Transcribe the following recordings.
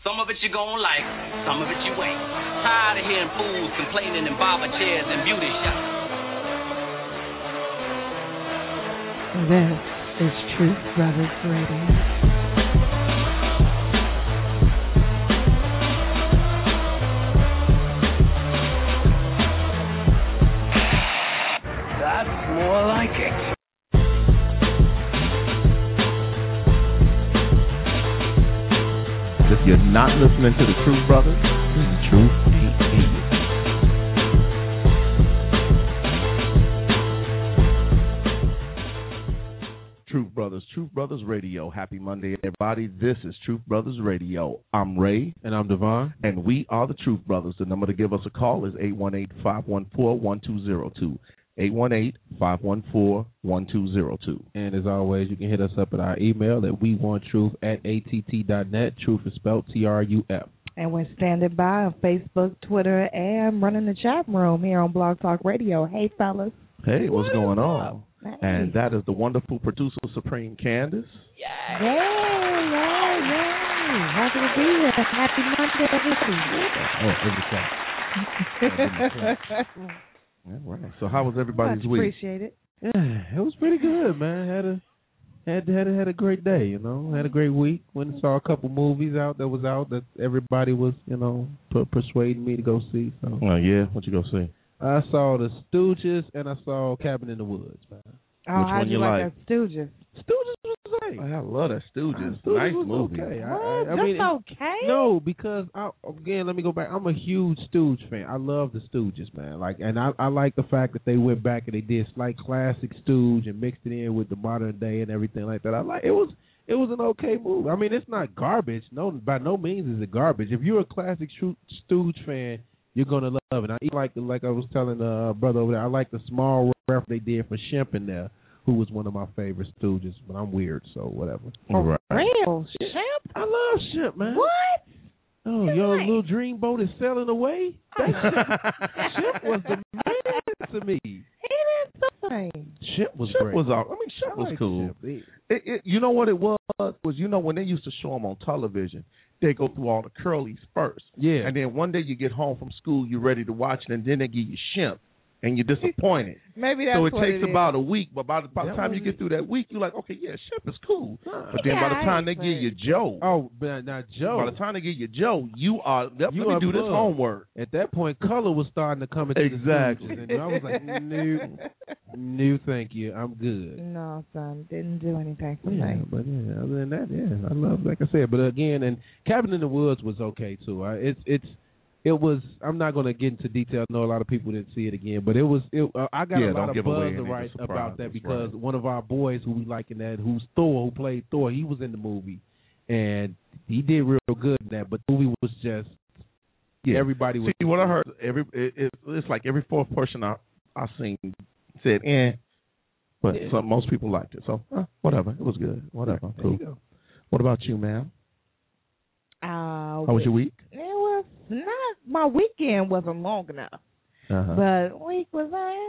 Some of it you gon' like, some of it you ain't. Tired of hearing fools complaining in barber chairs and beauty shops. This is Truth Brothers Radio. More like it. If you're not listening to the Truth Brothers, then the truth ain't in you. Truth Brothers Radio. Happy Monday, everybody. This is Truth Brothers Radio. I'm Ray. And I'm Devon. And we are the Truth Brothers. The number to give us a call is 818-514-1202. 818-514-1202. And as always, you can hit us up at our email at wewantruth@att.net. Truth is spelled TRUF. And we're standing by on Facebook, Twitter, and running the chat room here on Blog Talk Radio. Hey, fellas. Hey, what's going on? Hey. And that is the wonderful producer, Supreme Candace. Yay, yay, yay. Happy to be here. Happy Monday, everybody. All right. So how was everybody's week? Appreciate it. Yeah, it was pretty good, man. Had a great day, you know. Had a great week. Went and saw a couple movies that everybody was, you know, persuading me to go see. So. Oh yeah, what you go see? I saw The Stooges and I saw Cabin in the Woods, man. Oh, which one you like? Stooges? Stooges was great. I love that Stooges. Stooges nice was movie. Okay. I mean, that's okay. No, because again, let me go back. I'm a huge Stooge fan. I love the Stooges, man. I like the fact that they went back and they did like classic Stooge and mixed it in with the modern day and everything like that. It was an okay movie. I mean, it's not garbage. No, by no means is it garbage. If you're a classic Stooge fan, you're gonna love it. I like I was telling the brother over there. I like the small ref they did for Shemp in there, who was one of my favorite Stooges, but I'm weird, so whatever. For real? Shemp? I love Shemp, man. What? Oh, your little dreamboat is sailing away? Shemp was the man to me. He didn't say. Shemp was great. Shemp was cool. You know what it was? You know when they used to show them on television, they go through all the curlies first. Yeah. And then one day you get home from school, you're ready to watch it, and then they give you Shemp. And you're disappointed. Maybe that's so it what takes it about a week, but by the time you get through that week, you're like, okay, yeah, Shemp is cool. But then by the time they give you Joe, but now Joe. By the time they give you Joe, let me do this homework. At that point, color was starting to come into exactly. And I was like, no, thank you, I'm good. No, son, didn't do anything for me. But other than that, I love, like I said. But again, and Cabin in the Woods was okay too. It was. I'm not going to get into detail. I know a lot of people didn't see it again, but it was. I got a lot of buzz about that because one of our boys who we like in that, who played Thor, he was in the movie, and he did real good in that. But the movie was just. Yeah. Everybody was. See, what I heard, it's like every fourth person I seen said, but most people liked it. So whatever, it was good. Whatever, cool. What about you, ma'am? How was your week? It was not. My weekend wasn't long enough, but week was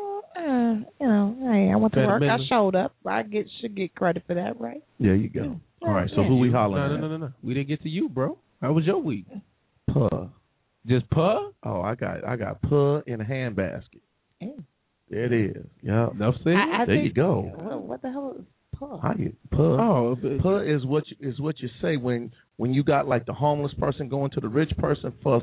hey, I went to work. I showed up. Should get credit for that, right? There you go. All right. So who we hollering at? No. We didn't get to you, bro. How was your week? Puh. Just puh? Oh, I got puh in a handbasket. There it is. Yeah. Enough said. There you go. What the hell is puh? Puh. Oh, puh is what you say when you got like the homeless person going to the rich person for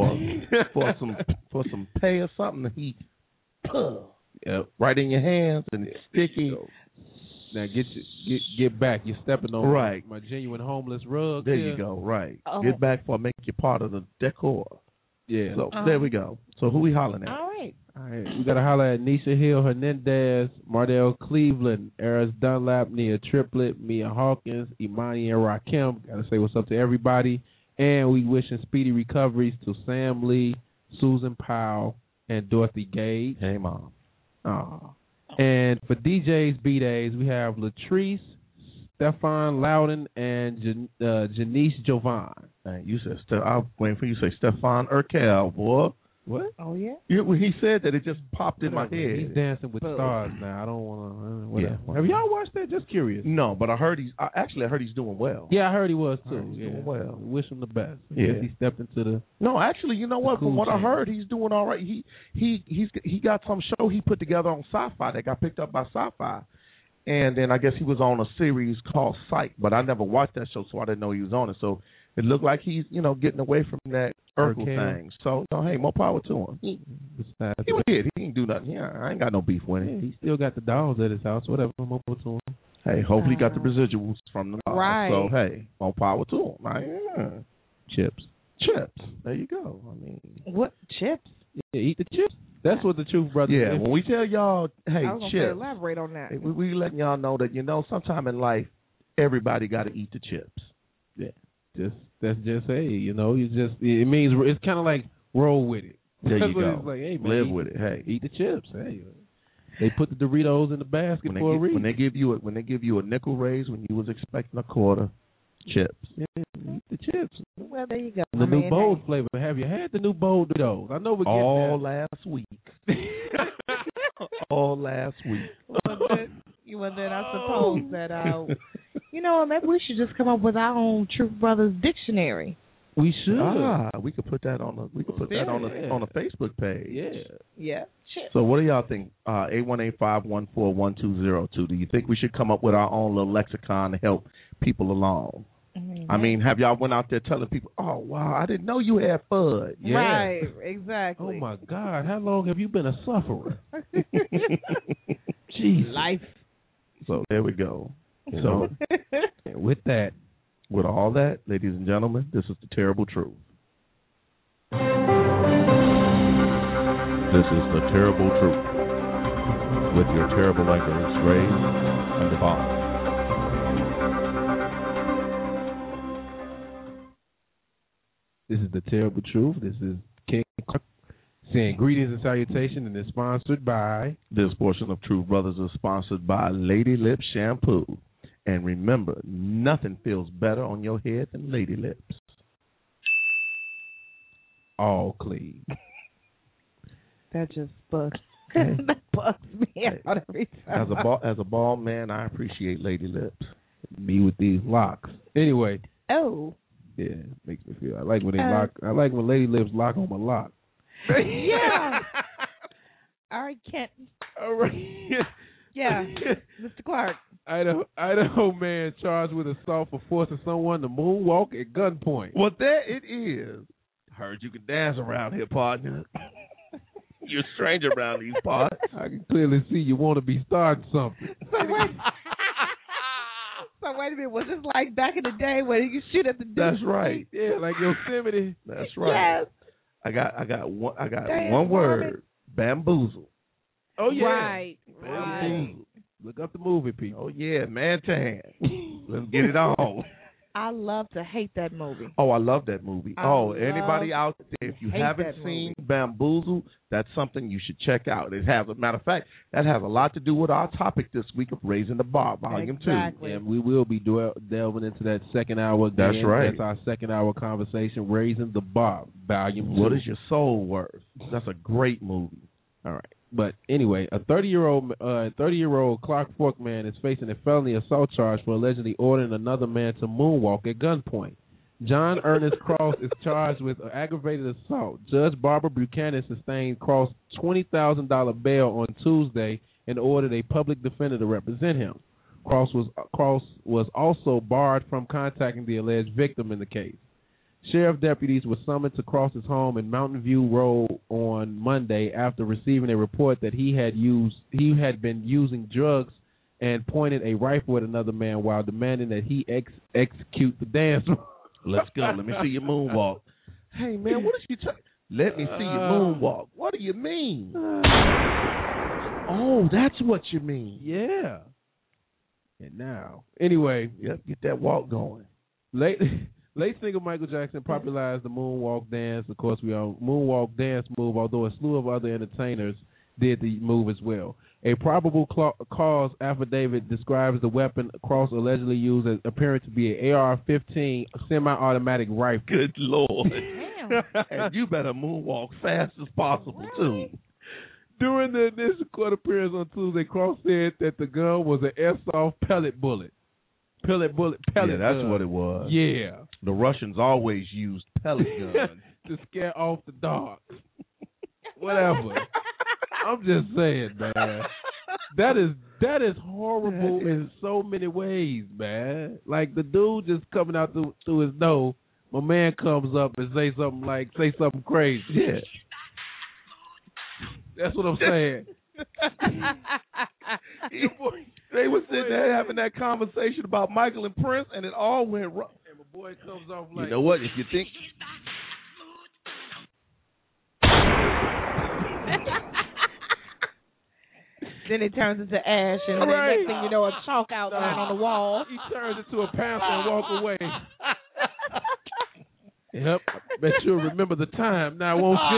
some pay or something. He puh. Yep. Right in your hands and it's sticky. Now get back. You're stepping on my genuine homeless rug. There you go. Right. Get back for make you part of the decor. Yeah. So there we go. So who we hollering at? All right. We got to holler at Nisha Hill Hernandez, Mardell Cleveland, Eris Dunlap, Nia Triplett, Mia Hawkins, Imani and Rakim. Got to say what's up to everybody. And we wishing speedy recoveries to Sam Lee, Susan Powell, and Dorothy Gage. Hey, Mom. And for DJ's B-Days, we have Latrice, Stefan Loudon, and Janice Jovan. You said, I was waiting for you to say Stefan Urkel, boy. What? Oh yeah. Yeah, when he said that, it just popped in my head. He's dancing with Boom. stars now. I don't want to. Yeah. Have y'all watched that? Just curious. No, but I heard I heard he's doing well. Yeah, I heard he was too. He's Yeah. doing well. Wish him the best. I Yeah. guess he stepped into the. No, actually, you know what? Cool From what I change. heard, he's doing all right. He got some show he put together on Sci-Fi that got picked up by Sci-Fi, and then I guess he was on a series called Psych, but I never watched that show, so I didn't know he was on it. So it looked like he's getting away from that Urkel thing. So hey, more power to him. He didn't do nothing. Yeah, I ain't got no beef with him. He still got the dogs at his house. Whatever, more power to him. Hey, hopefully he got the residuals from the dog. Right. So hey, more power to him. Yeah. Chips. There you go. I mean, What chips? Yeah, eat the chips. That's what the Truth Brothers. yeah. When we tell y'all, hey, I was gonna chips. say, elaborate on that. We letting y'all know that sometime in life, everybody got to eat the chips. Yeah, that's just hey, it means it's kind of like roll with it. There That's you what go. it's like, hey, man, Live with it. Hey, eat the chips. Hey, they put the Doritos in the basket for a reason. when they give you a nickel raise when you was expecting a quarter, chips. Yeah, eat the chips. Well, there you go. The new bold flavor. Have you had the new bold Doritos? I know we're getting All there. last week. All last week. Well, then I suppose that maybe we should just come up with our own Truth Brothers dictionary. We should. We could put that on the Facebook page. Yeah. Yeah. Chips. So what do y'all think? 818-514-1202. Do you think we should come up with our own little lexicon to help people along? I mean, have y'all went out there telling people, oh, wow, I didn't know you had FUD. Yeah. Right, exactly. Oh, my God. How long have you been a sufferer? Jeez. Life. So there we go. So with all that, ladies and gentlemen, this is the terrible truth. This is the terrible truth with your terrible anchors, Ray and Devon. This is the terrible truth. This is King Clark saying greetings and salutation, and is sponsored by. This portion of Truth Brothers is sponsored by Lady Lip Shampoo. And remember, nothing feels better on your head than Lady Lips. All clean. That just bugs. That bugs me out every time. As a bald man, I appreciate Lady Lips. Me with these locks. Anyway. Oh. Yeah, makes me feel. I like when they lock. I like when Lady Lips lock on my lock. Yeah. All right, Kent. All right. Yeah, Mr. Clark. Idaho man charged with assault for forcing someone to moonwalk at gunpoint. Well, there it is. Heard you can dance around here, partner. You're a stranger around these parts. I can clearly see you want to be starting something. So wait a minute, was this like back in the day when you could shoot at the That's right. Yeah, like Yosemite. That's right. Yes. I got one word. Bamboozle. Oh yeah. Right. Bamboozle. Look up the movie, people. Oh yeah, Man Tan. Let's get it on. I love to hate that movie. Oh, I love that movie. Anybody out there, if you haven't seen Bamboozle, that's something you should check out. It has, a matter of fact, that has a lot to do with our topic this week of Raising the Bar, Volume 2. And we will be delving into that second hour again. That's right. That's our second hour conversation, Raising the Bar, Volume 2. What is your soul worth? That's a great movie. All right. But anyway, a 30-year-old Clark Fork man is facing a felony assault charge for allegedly ordering another man to moonwalk at gunpoint. John Ernest Cross is charged with aggravated assault. Judge Barbara Buchanan sustained Cross $20,000 bail on Tuesday and ordered a public defender to represent him. Cross was also barred from contacting the alleged victim in the case. Sheriff deputies were summoned to Cross's home in Mountain View Road on Monday after receiving a report that he had been using drugs and pointed a rifle at another man while demanding that he execute the dance. Let's go. Let me see your moonwalk. Hey man, what is you talking? Let me see your moonwalk. What do you mean? Oh, that's what you mean. Yeah. And now, anyway, get that walk going. Late singer Michael Jackson popularized the moonwalk dance. Of course, we are moonwalk dance move, although a slew of other entertainers did the move as well. A probable cause affidavit describes the weapon Cross allegedly used as appearing to be an AR-15 semi-automatic rifle. Good Lord. Damn. down. And you better moonwalk fast as possible, too. During the initial court appearance on Tuesday, Cross said that the gun was an airsoft pellet bullet. Pellet Yeah, that's gun. what it was. Yeah. The Russians always used pellet guns. To scare off the dogs. Whatever. I'm just saying, man. That is horrible in so many ways, man. Like the dude just coming out through his nose, my man comes up and say something crazy. Yeah. That's what I'm saying. They were sitting there having that conversation about Michael and Prince, and it all went wrong. And my boy comes off like, You know what? If you think... Then it turns into ash, and then next thing you know, a chalk outline on the wall. He turns into a panther and walk away. Yep. Bet you'll remember the time now, won't you?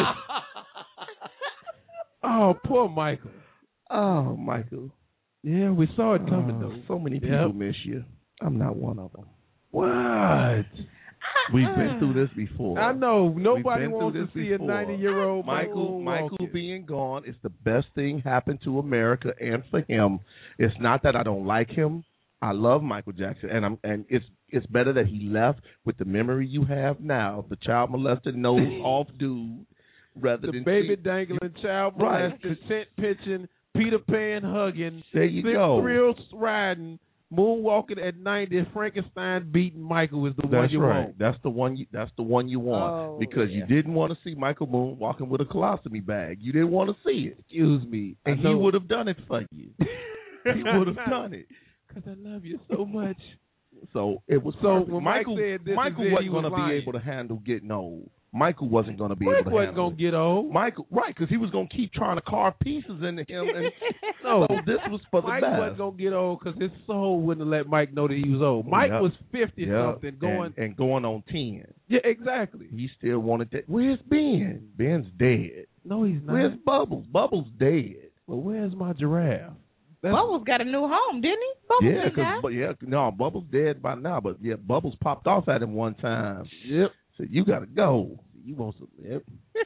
Oh, poor Michael. Oh, Michael. Yeah, we saw it coming, though. So many people miss you. I'm not one of them. What? We've been through this before. I know. Nobody We've been wants through to this see before. a 90-year-old Michael being gone is the best thing happened to America and for him. It's not that I don't like him. I love Michael Jackson, and it's better that he left with the memory you have now, the child molested nose off dude, rather than baby dangling, child molested, tent pitching, Peter Pan hugging, there you go, thrills riding, moonwalking at 90, Frankenstein beating Michael is the one you want. That's the one. That's the one you want because you didn't want to see Michael Moon walking with a colostomy bag. You didn't want to see it. Excuse me, and he would have done it for you. He would have done it because I love you so much. So it was when Michael wasn't going to be able to handle getting old. Michael wasn't going to be able to handle it. Wasn't going to get old. Michael, right, because he was going to keep trying to carve pieces into him. And so this was for the best. Mike wasn't going to get old because his soul wouldn't let Mike know that he was old. Mike was 50-something going on 10. Yeah, exactly. He still wanted that. Where's Ben? Ben's dead. No, he's not. Where's Bubbles? Bubbles dead. Well, where's my giraffe? Bubbles got a new home, didn't he? Bubbles dead by now. But yeah, Bubbles popped off at him one time. Yep. Said, you got to go. You want some? Yep.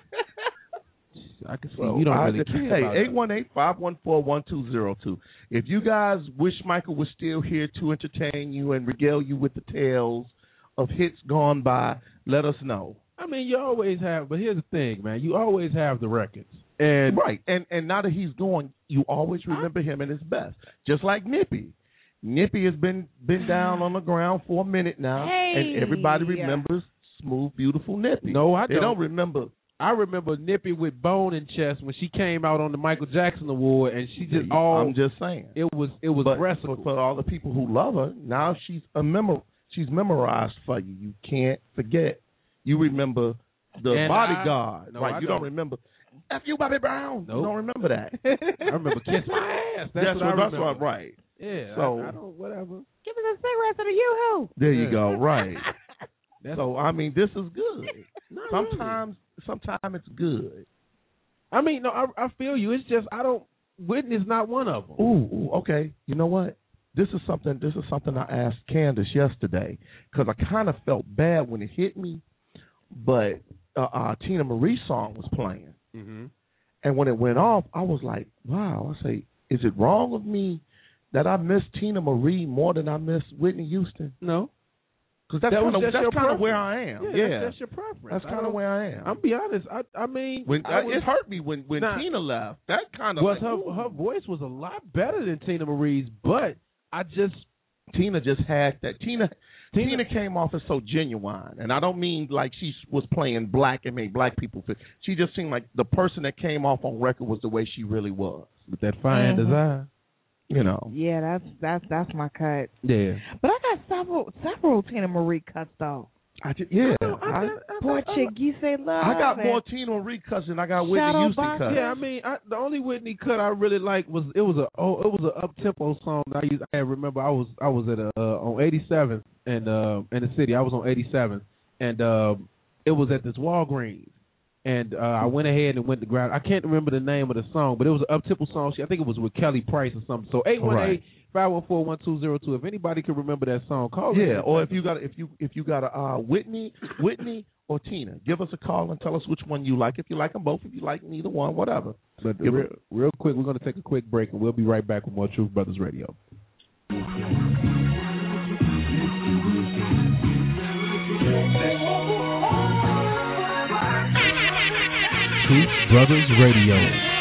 I can see you don't really care. Hey, 818-514-1202. If you guys wish Michael was still here to entertain you and regale you with the tales of hits gone by, let us know. I mean, you always have, but here's the thing, man. You always have the records. And and now that he's gone, you always remember him at his best. Just like Nippy. Nippy has been down on the ground for a minute now, and everybody remembers Smooth, Beautiful Nippy. No, I don't. They don't remember. I remember Nippy with bone in chest when she came out on the Michael Jackson Award, and she just I'm just saying. It was breastful. For all the people who love her, now she's memorized for you. You can't forget. You remember the Bodyguard, right? You don't remember. F you, Bobby Brown. Nope. You don't remember that. I remember Kiss My Ass. That's what I remember. That's right. Yeah. So I don't. Whatever. Give me some cigarettes and a yoo-hoo. There you go. Right. So I mean, this is good. Sometimes it's good. I mean, no, I feel you. It's just Whitney's not one of them. Ooh, okay. You know what? This is something I asked Candace yesterday because I kind of felt bad when it hit me, but Tina Marie's song was playing, and when it went off, I was like, wow. I say, is it wrong of me that I miss Tina Marie more than I miss Whitney Houston? No. Because that's kind of where I am. Yeah. That's your preference. That's kind of where I am. I'll be honest. I mean, it hurt me when Tina left. That kind of her voice was a lot better than Tina Marie's, but Tina just had that. Tina came off as so genuine, and I don't mean like she was playing black and made black people feel. She just seemed like the person that came off on record was the way she really was, with that fine design. You know. Yeah, that's my cut. Yeah. But I got several Tina Marie cuts though. Poor chick, you say love. I got more Tina Marie cuts than I got Whitney Houston cuts. Yeah, I mean, the only Whitney cut I really liked was it was an up tempo song that I remember. I was at on 87th and in the city. I was on 87th and it was at this Walgreens. And I went ahead and went to grab. I can't remember the name of the song, but it was an up-tempo song. I think it was with Kelly Price or something. So 818-514-1202. If anybody can remember that song, call me. Yeah, or if you got a Whitney or Tina. Give us a call and tell us which one you like. If you like them both, if you like neither one, whatever. But real quick, we're going to take a quick break, and we'll be right back with more Truth Brothers Radio. Truth Brothers Radio.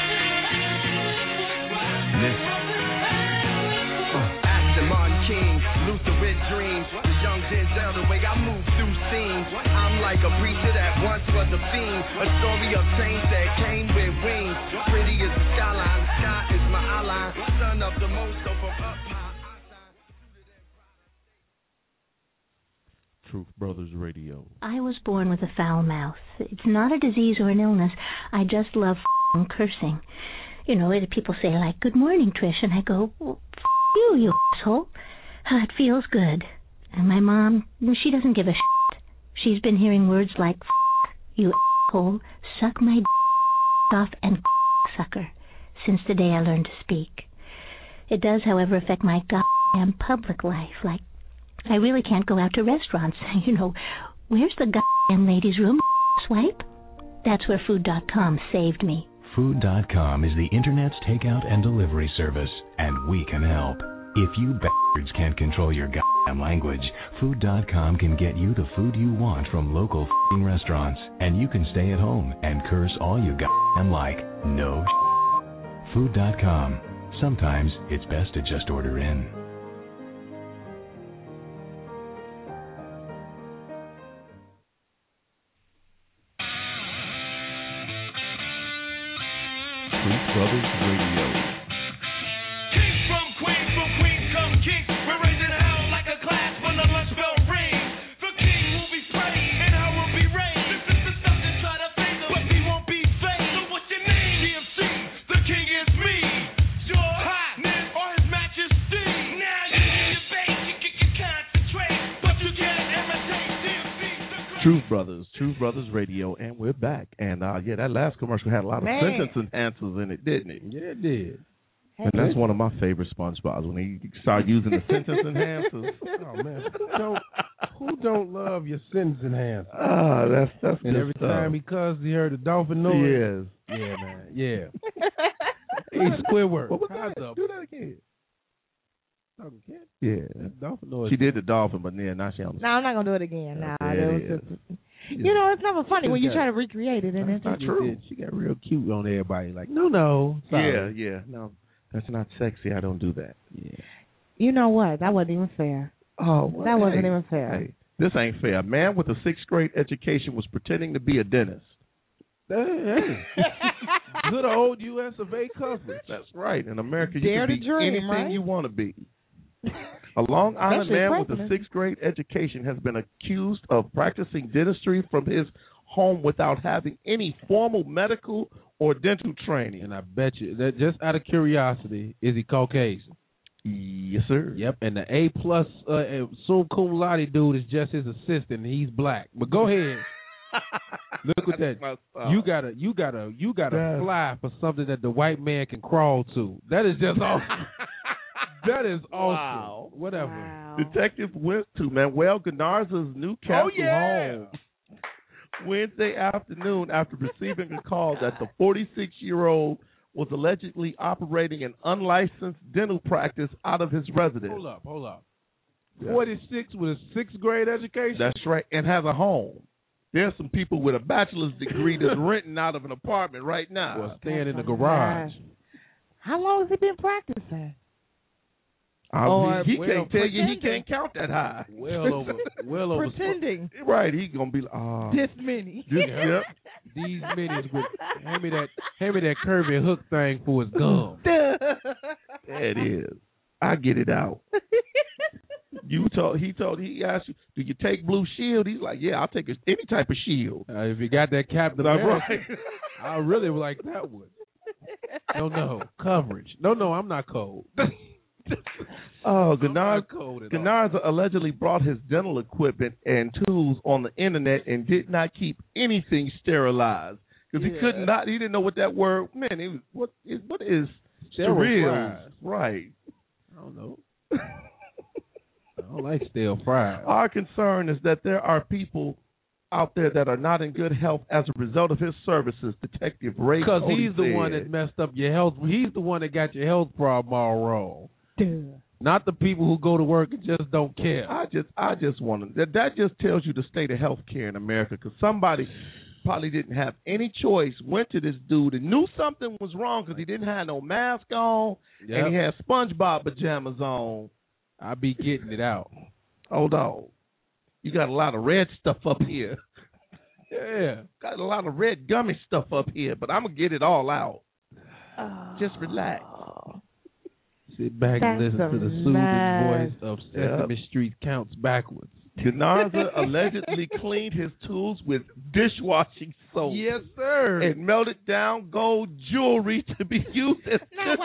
Aston Martin King, Lutheran dreams, the young Denzel, the way I move through scenes. I'm like a preacher that once was a fiend, a story of change that came with wings. Pretty as the skyline, the sky is my ally. Son of the most, so from up high. Truth Brothers Radio. I was born with a foul mouth. It's not a disease or an illness. I just love cursing. You know, people say, like, good morning, Trish, and I go, well, you, you asshole. It feels good. And my mom, she doesn't give a shit. She's been hearing words like, you asshole, suck my off, and sucker, since the day I learned to speak. It does, however, affect my goddamn public life. Like, I really can't go out to restaurants. You know, where's the goddamn ladies' room, swipe? That's where Food.com saved me. Food.com is the Internet's takeout and delivery service, and we can help. If you bastards can't control your goddamn language, Food.com can get you the food you want from local f***ing restaurants, and you can stay at home and curse all you goddamn like. No Food.com. Sometimes it's best to just order in. Truth Brothers Radio. Kings from Queens come kings. We're raising hell like a class when the lunch bell rings. The king will be sprayed and I will be raised. This is the stuff that try to fade us, but he won't be fake. So what's your name? DMC, the king is me. Your highness or his majesty. Now you need your base, you can concentrate, but you can't imitate DMC. Truth Brothers Radio, and we're back. And yeah, that last commercial had a lot of sentence enhancers in it, didn't it? Yeah, it did. And that's one of my favorite SpongeBob's, when he started using the sentence enhancers. Oh man, who don't love your sentence enhancer? Ah, that's and good every stuff. time he cussed, he heard the dolphin noise. Yes. Yeah, man. Yeah. Hey, Squidward. What was How's that? up? Do that again. Talking kid? Yeah. That dolphin noise. She did the dolphin, but then now she on the... No, I'm not gonna do it again. No, Yeah, that was it just, you know, it's never funny when you got- try to recreate it, and That's it's not true. She got real cute on everybody. Like, no. Sorry. Yeah. No, that's not sexy. I don't do that. Yeah. you know what? That wasn't even fair. Oh, well, That wasn't hey, even fair. Hey, this ain't fair. A man with a sixth grade education was pretending to be a dentist. Hey. Good old U.S. of A. coverage. That's right. In America, you Dare can to be dream, anything right? you want to be. A Long Island Especially man with a president. sixth grade education has been accused of practicing dentistry from his home without having any formal medical or dental training. And I bet you that, just out of curiosity, is he Caucasian? Yes, sir. Yep. And the A plus summa cum laude dude is just his assistant, and he's black. But go ahead. Look at that. You gotta Yes. fly for something that the white man can crawl to. That is just awesome. That is awesome. Wow. Whatever. Wow. Detective went to Manuel Garnarza's Newcastle home Wednesday afternoon after receiving a call that the 46-year-old was allegedly operating an unlicensed dental practice out of his residence. Hold up. Yeah. 46 with a sixth grade education? That's right, and has a home. There's some people with a bachelor's degree that's renting out of an apartment right now. Or staying in the That's garage. How long has he been practicing? He well, can't tell you. He pretending. can't count that high. Well over. Pretending. Right, he's gonna be like, This many. yep. These minis with hand me that curvy hook thing for his gum. There it is. I get it out. He asked you, do you take Blue Shield? He's like, yeah, I'll take any type of shield. If you got that Captain That's America, right. I really would like that one. No, coverage. No, I'm not cold. Oh, I'm not cold at all. Garnarza allegedly brought his dental equipment and tools on the internet and did not keep anything sterilized because he didn't know what that word meant. It was, what is sterile? Right. I don't know. I don't like stale fries. Our concern is that there are people out there that are not in good health as a result of his services, Detective Ray Because Cody he's the said. one that messed up your health. He's the one that got your health problem all wrong. Duh. Not the people who go to work and just don't care. I just want to. That just tells you the state of health care in America, because somebody probably didn't have any choice, went to this dude and knew something was wrong because he didn't have no mask on and he had SpongeBob pajamas on. I be getting it out. Hold on. You got a lot of red stuff up here. Yeah. Got a lot of red gummy stuff up here, but I'm going to get it all out. Just relax. Sit back and listen to the soothing voice of Sesame Street counts backwards. Ganarza allegedly cleaned his tools with dishwashing soap. Yes, sir. And melted down gold jewelry to be used as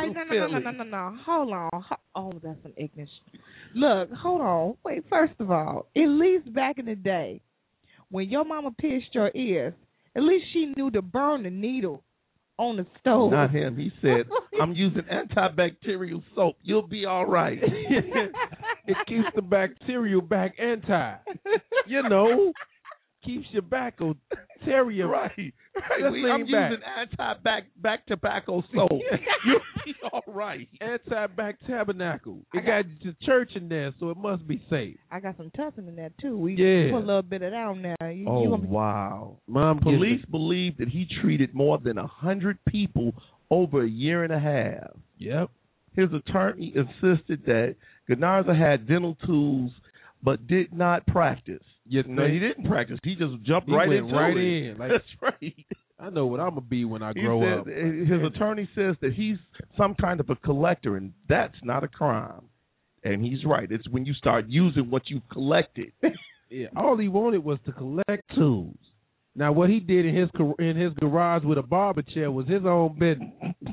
No. Hold on. Oh, that's some ignorance. Look, hold on. Wait, first of all, at least back in the day, when your mama pierced your ears, at least she knew to burn the needle on the stove. Not him. He said, I'm using antibacterial soap. You'll be all right. It keeps the bacterial back you know, keeps your bacterial. Right. I'm using anti-back tobacco soap. You'll be all right. Anti-back tabernacle. It got the church in there, so it must be safe. I got some tussin in there, too. We put a little bit of that on there. Wow. Mom, police believe that he treated more than 100 people over a year and a half. Yep. His attorney insisted that Ganarza had dental tools but did not practice. No, he didn't practice. He just jumped right into it. Like, that's right. I know what I'm going to be when I grow up. His attorney says that he's some kind of a collector, and that's not a crime. And he's right. It's when you start using what you've collected. Yeah, all he wanted was to collect tools. Now, what he did in his garage with a barber chair was his own business.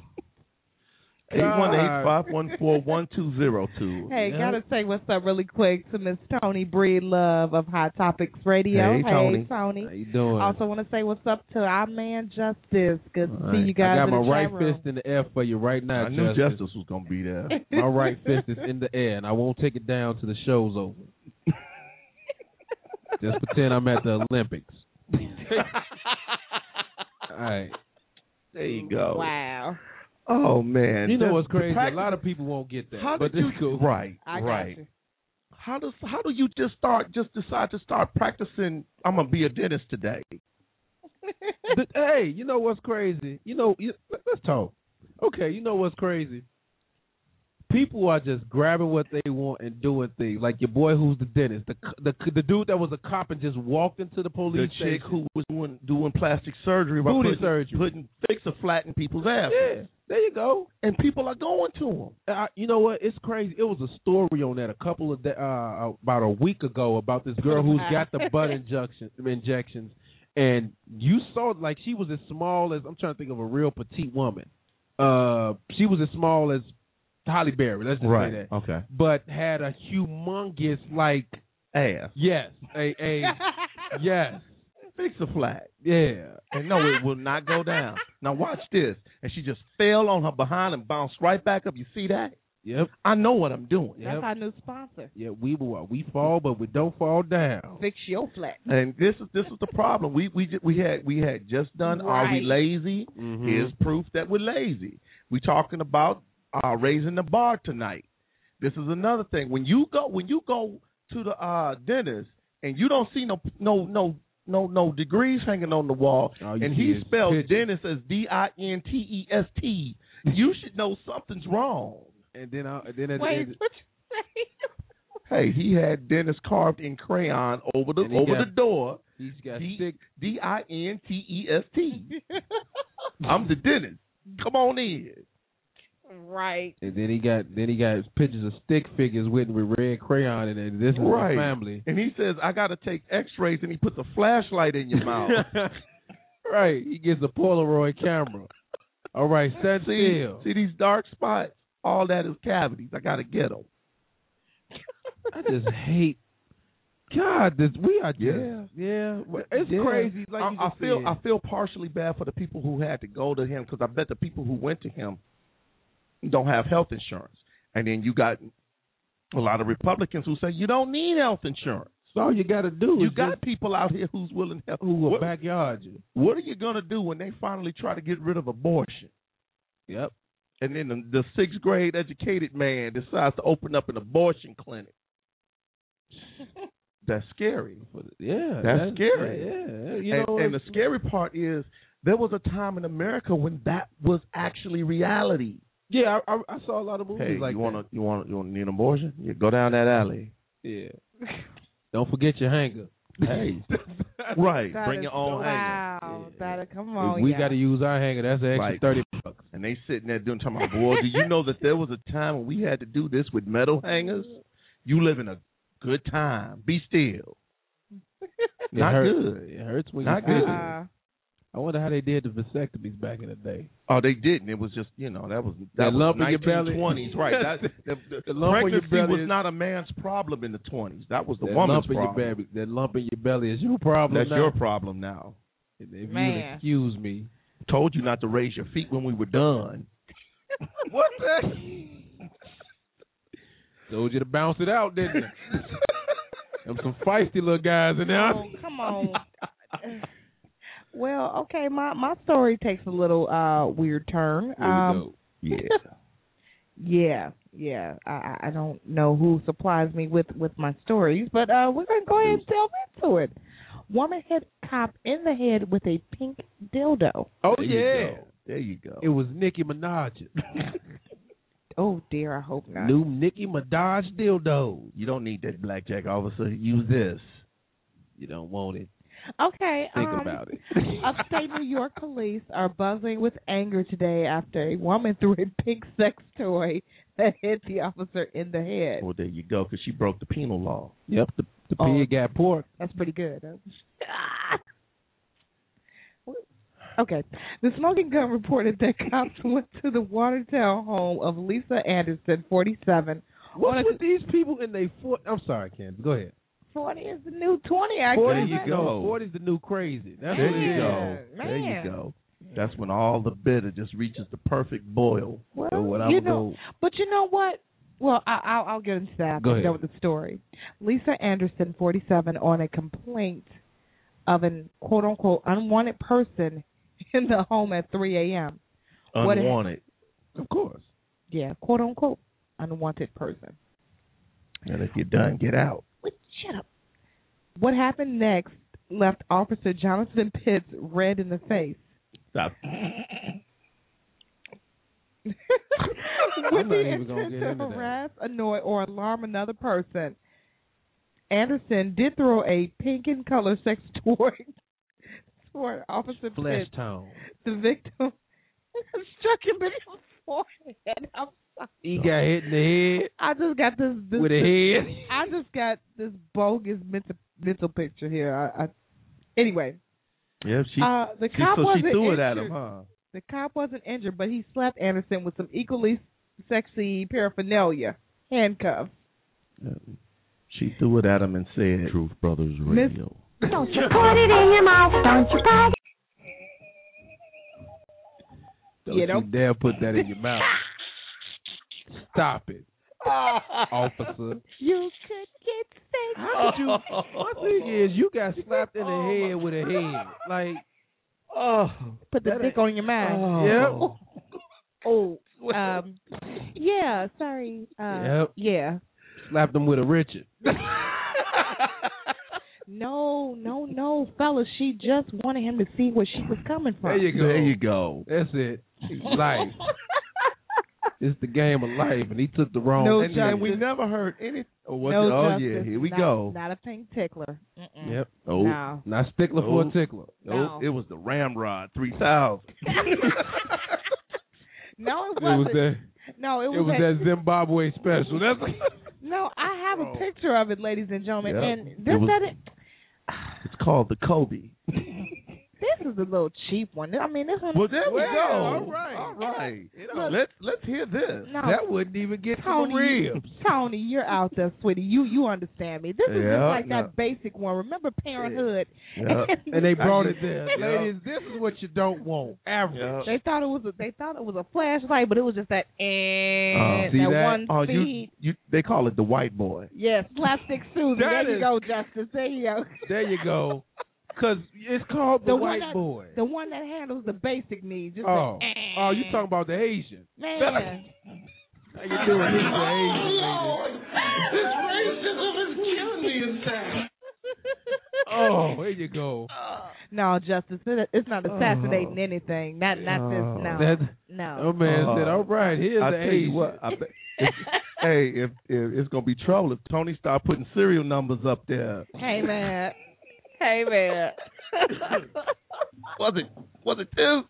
818-514-1202. Hey, gotta say what's up really quick to Miss Tony Breedlove of Hot Topics Radio. Hey, Tony. How you doing? Also want to say what's up to our man Justice. Good to see you guys. I got in my the right chat room. fist in the air for you right now. I knew Justice was gonna be there. My right fist is in the air, and I won't take it down till the show's over. Just pretend I'm at the Olympics. All right. There you go. Wow. Oh man! You know what's crazy? A lot of people won't get that. But it's cool. Right. I got right. you. How do you just decide to start practicing? I'm gonna be a dentist today. But, hey, you know what's crazy? Let's talk. Okay, you know what's crazy? People are just grabbing what they want and doing things. Like your boy who's the dentist, the dude that was a cop and just walked into the police station. The chick who was doing plastic surgery, putting fixer flat in people's asses. Yeah, there you go. And people are going to them. You know what? It's crazy. It was a story on that about a week ago about this girl who's got the butt injections, and you saw like she was as small as, I'm trying to think of a real petite woman. She was as small as Halle Berry, let's just say that. Okay. But had a humongous ass. Yes. Yes. Fix a flat. Yeah. And no, it will not go down. Now watch this. And she just fell on her behind and bounced right back up. You see that? Yep. I know what I'm doing. That's our new sponsor. Yeah, we fall, but we don't fall down. Fix your flat. And this is the problem. We had just done Are We Lazy? Mm-hmm. Here's proof that we're lazy. We're talking about raising the bar tonight. This is another thing. When you go to the dentist and you don't see no degrees hanging on the wall, and he spells dentist as DINTEST, you should know something's wrong. And then wait, what you say? Hey, he had dentist carved in crayon over the door. He's got sick DINTEST. I'm the dentist. Come on in. Right. And then he got pictures of stick figures with red crayon in it. This is the family. And he says, I got to take x-rays, and he puts a flashlight in your mouth. Right. He gets a Polaroid camera. All right, set still. See these dark spots? All that is cavities. I got to get them. I just hate. God, we are just It's crazy. Like I feel partially bad for the people who had to go to him, because I bet the people who went to him don't have health insurance. And then you got a lot of Republicans who say you don't need health insurance. So all you got to do is You got people out here who's willing to help. who will What, backyard you. what are you going to do when they finally try to get rid of abortion? Yep. And then the sixth grade educated man decides to open up an abortion clinic. That's scary. Yeah. That's scary. Yeah. You know, And the scary part is there was a time in America when that was actually reality. yeah, I saw a lot of movies Hey, like you that. want to need an abortion? You go down that alley. Yeah. Don't forget your hanger. Hey, right. That Bring is- your own hanger. Wow, come on, If we yeah. got to use our hanger, that's an extra Right. $30. And they sitting there doing talking about, boy, do you know that there was a time when we had to do this with metal hangers? You live in a good time. Be still. Not good. It hurts when Not you good. I wonder how they did the vasectomies back in the day. Oh, they didn't. It was just, that was That lump in your belly. 1920s, right? The lump in your pregnancy belly was is- not a man's problem in the 20s. That was the That woman's lump in problem. your belly, that lump in your belly is your problem. That's now. your problem now. If you'll Man. excuse me. Told you not to raise your feet when we were done. What the? Told you to bounce it out, didn't I? Them some feisty little guys in there. Oh, come on. Well, okay, my story takes a little weird turn. Here we go. Yeah. Yeah. I don't know who supplies me with my stories, but we're gonna go ahead and delve into it. Woman hit cop in the head with a pink dildo. Oh, There yeah. you go. There you go. It was Nicki Minaj. Oh dear, I hope not. New Nicki Minaj dildo. You don't need that blackjack officer. Use this. You don't want it. Okay. Think about it. Upstate New York police are buzzing with anger today after a woman threw a pink sex toy that hit the officer in the head. Well, there you go, because she broke the penal law. Yep, the Oh. pig got pork. That's pretty good. Okay. The smoking gun reported that cops went to the Watertown home of Lisa Anderson, 47. What's with these people in their 40? I'm sorry, Ken. Go ahead. 40 is the new 20, I 40 guess. you go. 40's the new crazy. That's There what it you is. go. There you go. That's when all the bitter just reaches the perfect boil. Well, So what I you would know, go. but you know what? Well, I'll get into that. Go I'm ahead. done with the story. Lisa Anderson, 47, on a complaint of an quote-unquote unwanted person in the home at 3 a.m. What- Unwanted. Of course. Yeah, quote-unquote unwanted person. And if you're done, get out. Wait, shut up. What happened next left Officer Jonathan Pitts red in the face. Stop. With I'm not the even gonna intent get to into that. harass, annoy, or alarm another person. Anderson did throw a pink in color sex toy toward Officer Flesh Pitts. tone. The victim struck him in the forehead. I'm sorry. He got hit in the head I just got this with a head. I just got this bogus mental picture here. Anyway, Yeah, the cop so wasn't she threw it injured. at him, huh? The cop wasn't injured, but he slapped Anderson with some equally sexy paraphernalia, handcuffs. She threw it at him and said, Truth Brothers Radio. Don't you put it in your mouth. Don't you put Don't You know? you dare put that in your mouth. Stop it, officer. You could get sick. How could you? My thing is, you got slapped in the head with a head. Like, Put the dick on your mouth. yep. Oh, yeah, sorry. Yep. Yeah. Slapped him with a Richard. No, fellas. She just wanted him to see where she was coming from. There you go. There you go. That's it. Life. It's the game of life, and he took the wrong. No and justice. we never heard any. No yeah, justice. here we Not- go. Not a pink tickler. Mm-mm. Yep. Oh, No. Not stickler for a tickler. No. It was the Ramrod 3000. No, it It was wasn't. that. No, It was that Zimbabwe special. That's. No, I have a picture of it, ladies and gentlemen, Yep. and It this was- doesn't. It's called the Kobe. This is a little cheap one. I mean, this one. Well, there we go. All right. All right. Look, Let's hear this. no, That wouldn't even get to the Tony, ribs. Tony, you're out there, sweetie. You understand me. This is Yeah, just like no. that basic one. Remember Parenthood? Yeah. And they brought it there. Yeah. Ladies, this is what you don't want. Average. Yeah. They thought it was a flashlight, but it was just that See that that? one Oh, speed. they call it the white boy. Yes, slapstick Susan. That There you is- go, Justice. There you go. There you go. Because it's called the The one white that- boy. The one that handles the basic needs. Just Oh, the, oh, you talking about the Asian? man. How you doing? This is the Asian lady. This racism is killing me inside. Oh, there you go. No, Justice, it's not assassinating anything. Not this. No, That- no. Oh man said, "All right, here's I the tell you Asian." what. Hey, if it's gonna be trouble if Tony start putting serial numbers up there. Hey man. Hey man. Was it two?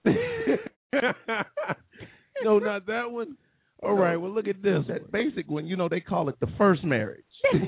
No, not that one. All right, well look at this. That basic one, they call it the first marriage.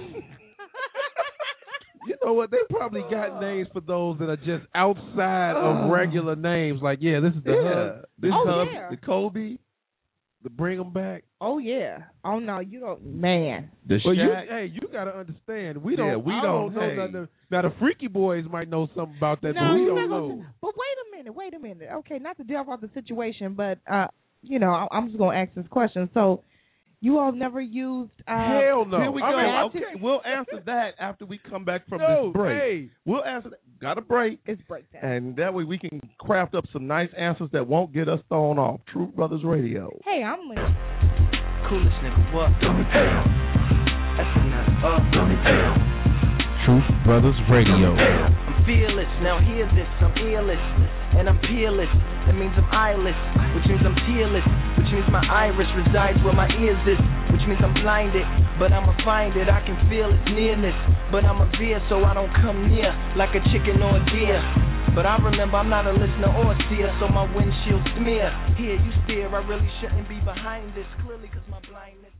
You know what? They probably got names for those that are just outside of regular names. Like, yeah, this is the hub, this Oh, hub, yeah. The Kobe, the bring them back. Oh yeah. Oh no, you don't, man. the Well, Shaq. you got to understand. We don't. Yeah, we I don't, know hey. nothing. Now the Freaky Boys might know something about that, No, but we we're don't not know. gonna- But wait a minute. Okay, not to delve off the situation, but I'm just gonna ask this question. So, you all never used? Hell no. Here we go. I mean, Okay, we'll answer that after we come back from no, this break. hey. We'll answer that. Got a break. It's breakdown. And that way we can craft up some nice answers that won't get us thrown off. Truth Brothers Radio. Hey, I'm Lee. Coolest nigga, what? Truth Brothers Radio. I'm fearless, now hear this, I'm earless, and I'm peerless. That means I'm eyeless, which means I'm tearless, which means my iris resides where my ears is, which means I'm blinded, but I'ma find it, I can feel its nearness, but I'm a veer so I don't come near, like a chicken or a deer. But I remember I'm not a listener or a seer, so my windshield smear. Here, you steer, I really shouldn't be behind this, clearly cause my blindness.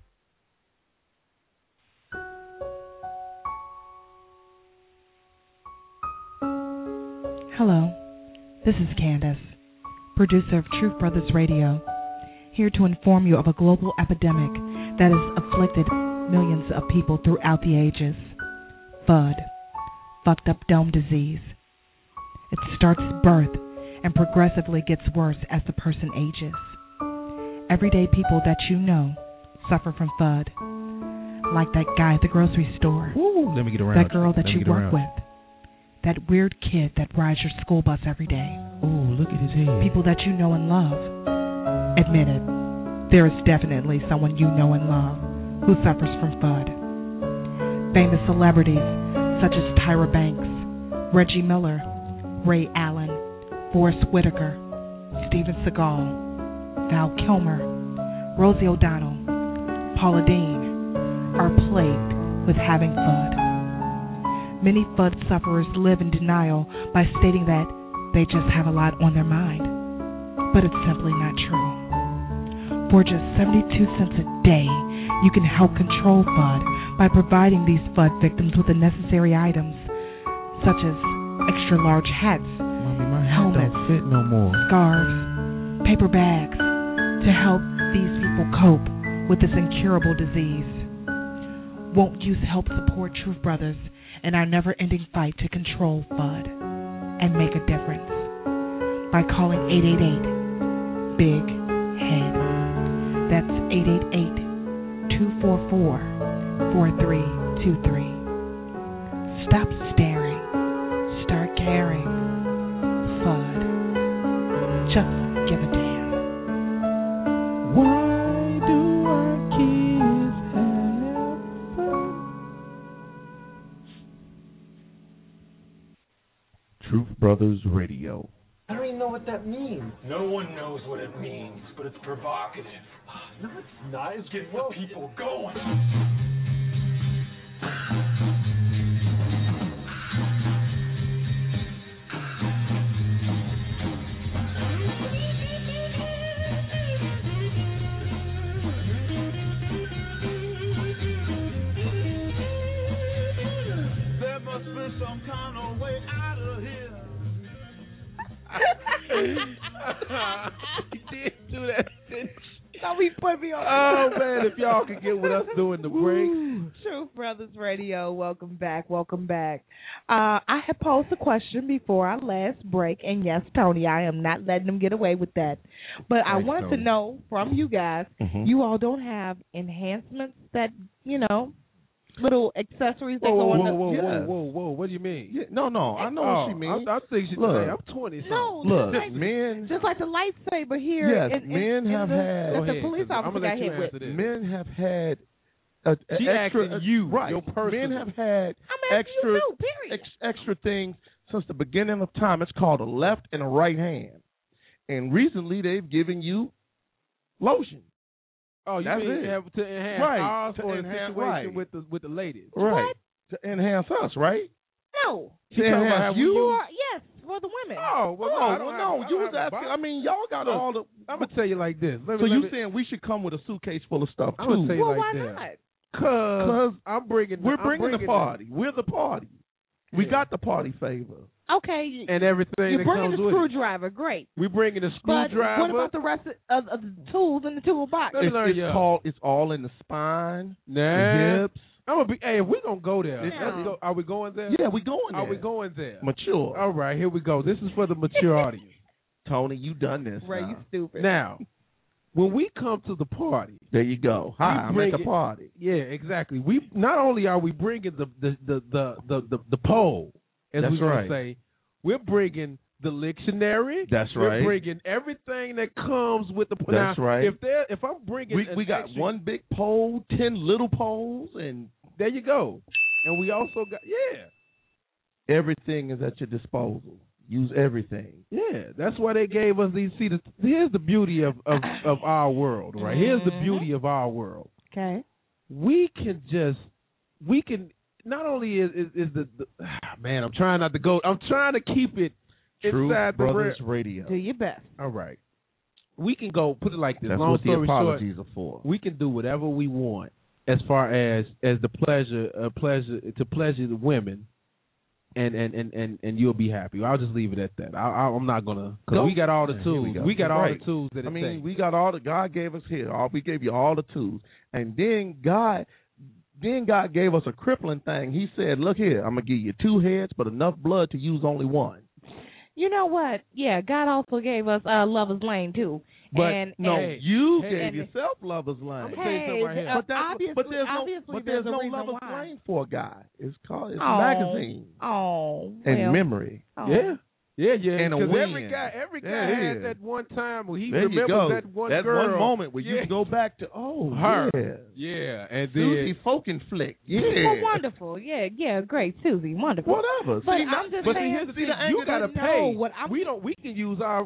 Hello, this is Candace, producer of Truth Brothers Radio, here to inform you of a global epidemic that has afflicted millions of people throughout the ages. FUD, fucked up dome disease. It starts at birth and progressively gets worse as the person ages. Everyday people that you know suffer from FUD, like that guy at the grocery store, Ooh, let me get around. that girl that you work with, that weird kid that rides your school bus every day. Oh, look at his head. People that you know and love. Admit it, there is definitely someone you know and love who suffers from FUD. Famous celebrities such as Tyra Banks, Reggie Miller, Ray Allen, Forrest Whitaker, Steven Seagal, Val Kilmer, Rosie O'Donnell, Paula Deen are plagued with having FUD. Many FUD sufferers live in denial by stating that they just have a lot on their mind. But it's simply not true. For just 72 cents a day, you can help control FUD by providing these FUD victims with the necessary items, such as extra large hats, Mommy, my hat helmets, don't fit no more. scarves, paper bags, to help these people cope with this incurable disease. Won't you help support Truth Brothers in our never-ending fight to control FUD and make a difference by calling 888-BIG-HEAD. That's 888-244-4323. Stop staring. Start caring. FUD. Just give a damn. Why do our kids have fun? Truth Brothers Radio. I don't even know what that means. No one knows what it means, but it's provocative. No, it's not. It gets the people going. There must be some kind of way out of here. He did do that, didn't you? So he put me on. Oh, man, if y'all could get with us doing the break. Truth Brothers Radio, welcome back, welcome back. I had posed a question before our last break, and yes, Tony, I am not letting them get away with that. But I wanted to know from you guys, you all don't have enhancements that, you know, little accessories that go on the... Whoa, what do you mean? Yeah, no, I know what she means. I think she Look, I'm 20 something. No, look, just like, men... just like the lightsaber here. Yes, men have had... That the police officer got hit with. Men have had... She extra, asking you, right. your personal. Men have had I'm asking extra, you too, period. extra things since the beginning of time. It's called a left and a right hand. And recently they've given you lotion. Oh, you That's mean it. have to enhance Right, ours to or enhance- the situation right. with the ladies? Right. To enhance us, right? No. To enhance you? Yes, for the women. Oh, well, No, you was asking. I mean, y'all got Look, all the... I'm going to tell you like this. So you saying we should come with a suitcase full of stuff, I'm too? going to tell you Well, like why this. not? Because we're bringing the party. We're the party. We got the party favor. Okay. And everything You're that bringing comes the with screwdriver. Great. it. We're bringing the But screwdriver. what about the rest of the tools in the toolbox? Let me learn y'all. It's all in the spine, Nah. the hips. I'm gonna be. Hey, if we gonna go there, Yeah. let's go. Are we going there? Yeah, we going there. Are we going there? Mature. All right, here we go. This is for the mature audience. Tony, you done this. Ray, now. you stupid. Now, when we come to the party, There you go. Hi, I'm bring at the it- party. yeah, exactly. We not only are we bringing the pole, as That's we gonna right. say, we're bringing the lictionary. That's We're right. bringing everything that comes with the. That's now, right. If I'm bringing, We got extra, one big pole, 10 little poles, and there you go. And we also got everything is at your disposal. Use everything. Yeah, that's why they gave us these. See, here's the beauty of our world, right? Here's the beauty of our world. Okay. We can not only is the man. I'm trying not to go. I'm trying to keep it True inside the Brothers realm. Radio. Do your best. All right, we can go. Put it like this. That's Long what the story short, apologies are for. we can do whatever we want as far as the pleasure to pleasure the women. And you'll be happy. I'll just leave it at that. I'm not gonna, because we got all the Here tools. we go. got all Right. the tools that it I mean, takes. we got all the God gave us here. We gave you all the tools, and then God gave us a crippling thing. He said, "Look here, I'm gonna give you 2 heads, but enough blood to use only one." You know what? Yeah, God also gave us Lover's Lane, too. But and, no, and, you hey, gave and- yourself lover's lane. I'm tell you something right here. But obviously there's a no reason lover's why. lane for a guy. It's called a Oh. magazine Oh, and well. memory. Oh. Yeah. And a Because win. every guy There it had is. that one time where he There you remembers go. that one that girl. one moment where you Yeah. can go back to Her. yeah. Yeah, and Susie then Folkenflick. Yeah. Well, wonderful. Yeah, great, Susie, wonderful. Whatever. But See, I'm just but see, saying, here's the see, thing: the you angle gotta doesn't pay. know what I'm- We can use our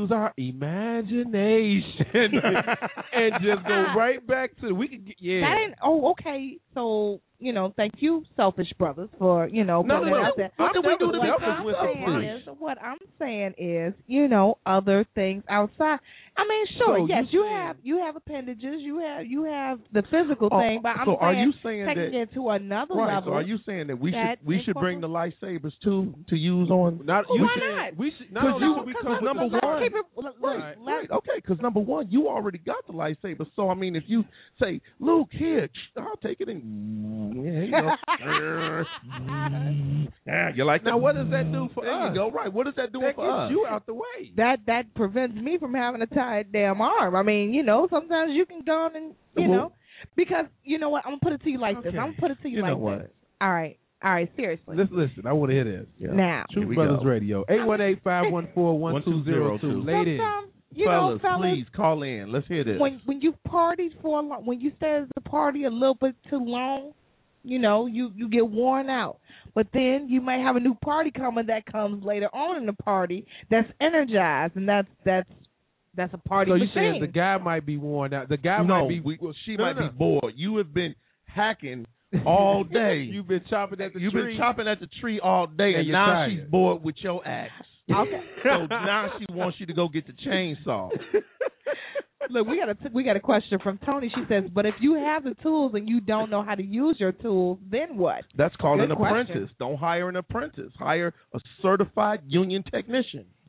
imagination and just go right back to we can get That ain't. Oh, okay. So thank you, Selfish Brothers, for putting it out there. What did we do to be What selfish I'm with saying selfish? is, what I'm saying is, other things outside. I mean, sure, So yes, you you have appendages, you have the physical Oh, thing, but I'm so saying are you saying taking that- it to another Right. level. So are you saying that we that should bring the incorporates- lightsabers too to use on? not. Well, you why should, not? We should not Because only you- should we because come with number the one- Keep it, Right, right. Okay, because number one, you already got the lightsaber. So I mean, if you say, "Luke, here, I'll take it," and yeah, here you go. Yeah, you like that? Now, what does that do for there us? you go. Right. What is that doing That for gets us? you out the way. that prevents me from having to tie a damn arm. I mean, sometimes you can go on and because you know what, I'm gonna put it to you like this. Okay. I'm gonna put it to you, You like know what? this. All right, seriously. Listen, I want to hear this. Yeah. Now, Here Truth we Brothers go. Radio, 818-514-1202. Ladies, Fellas, fellas, please call in. Let's hear this. when you've partied for a long, when you stay at the party a little bit too long, you get worn out. But then you might have a new party coming that comes later on in the party that's energized, and that's a party so you machine. saying the guy might be worn out. The guy no, might be. she No, might no. be bored. You have been hacking all day. You've been chopping at the You've tree. been chopping at the tree all day, And and you're now tired. she's bored with your axe. Okay. So now she wants you to go get the chainsaw. Look, we got a question from Tony. She says, "But if you have the tools and you don't know how to use your tools, then what?" That's called Good an question. apprentice. Don't hire an apprentice. Hire a certified union technician.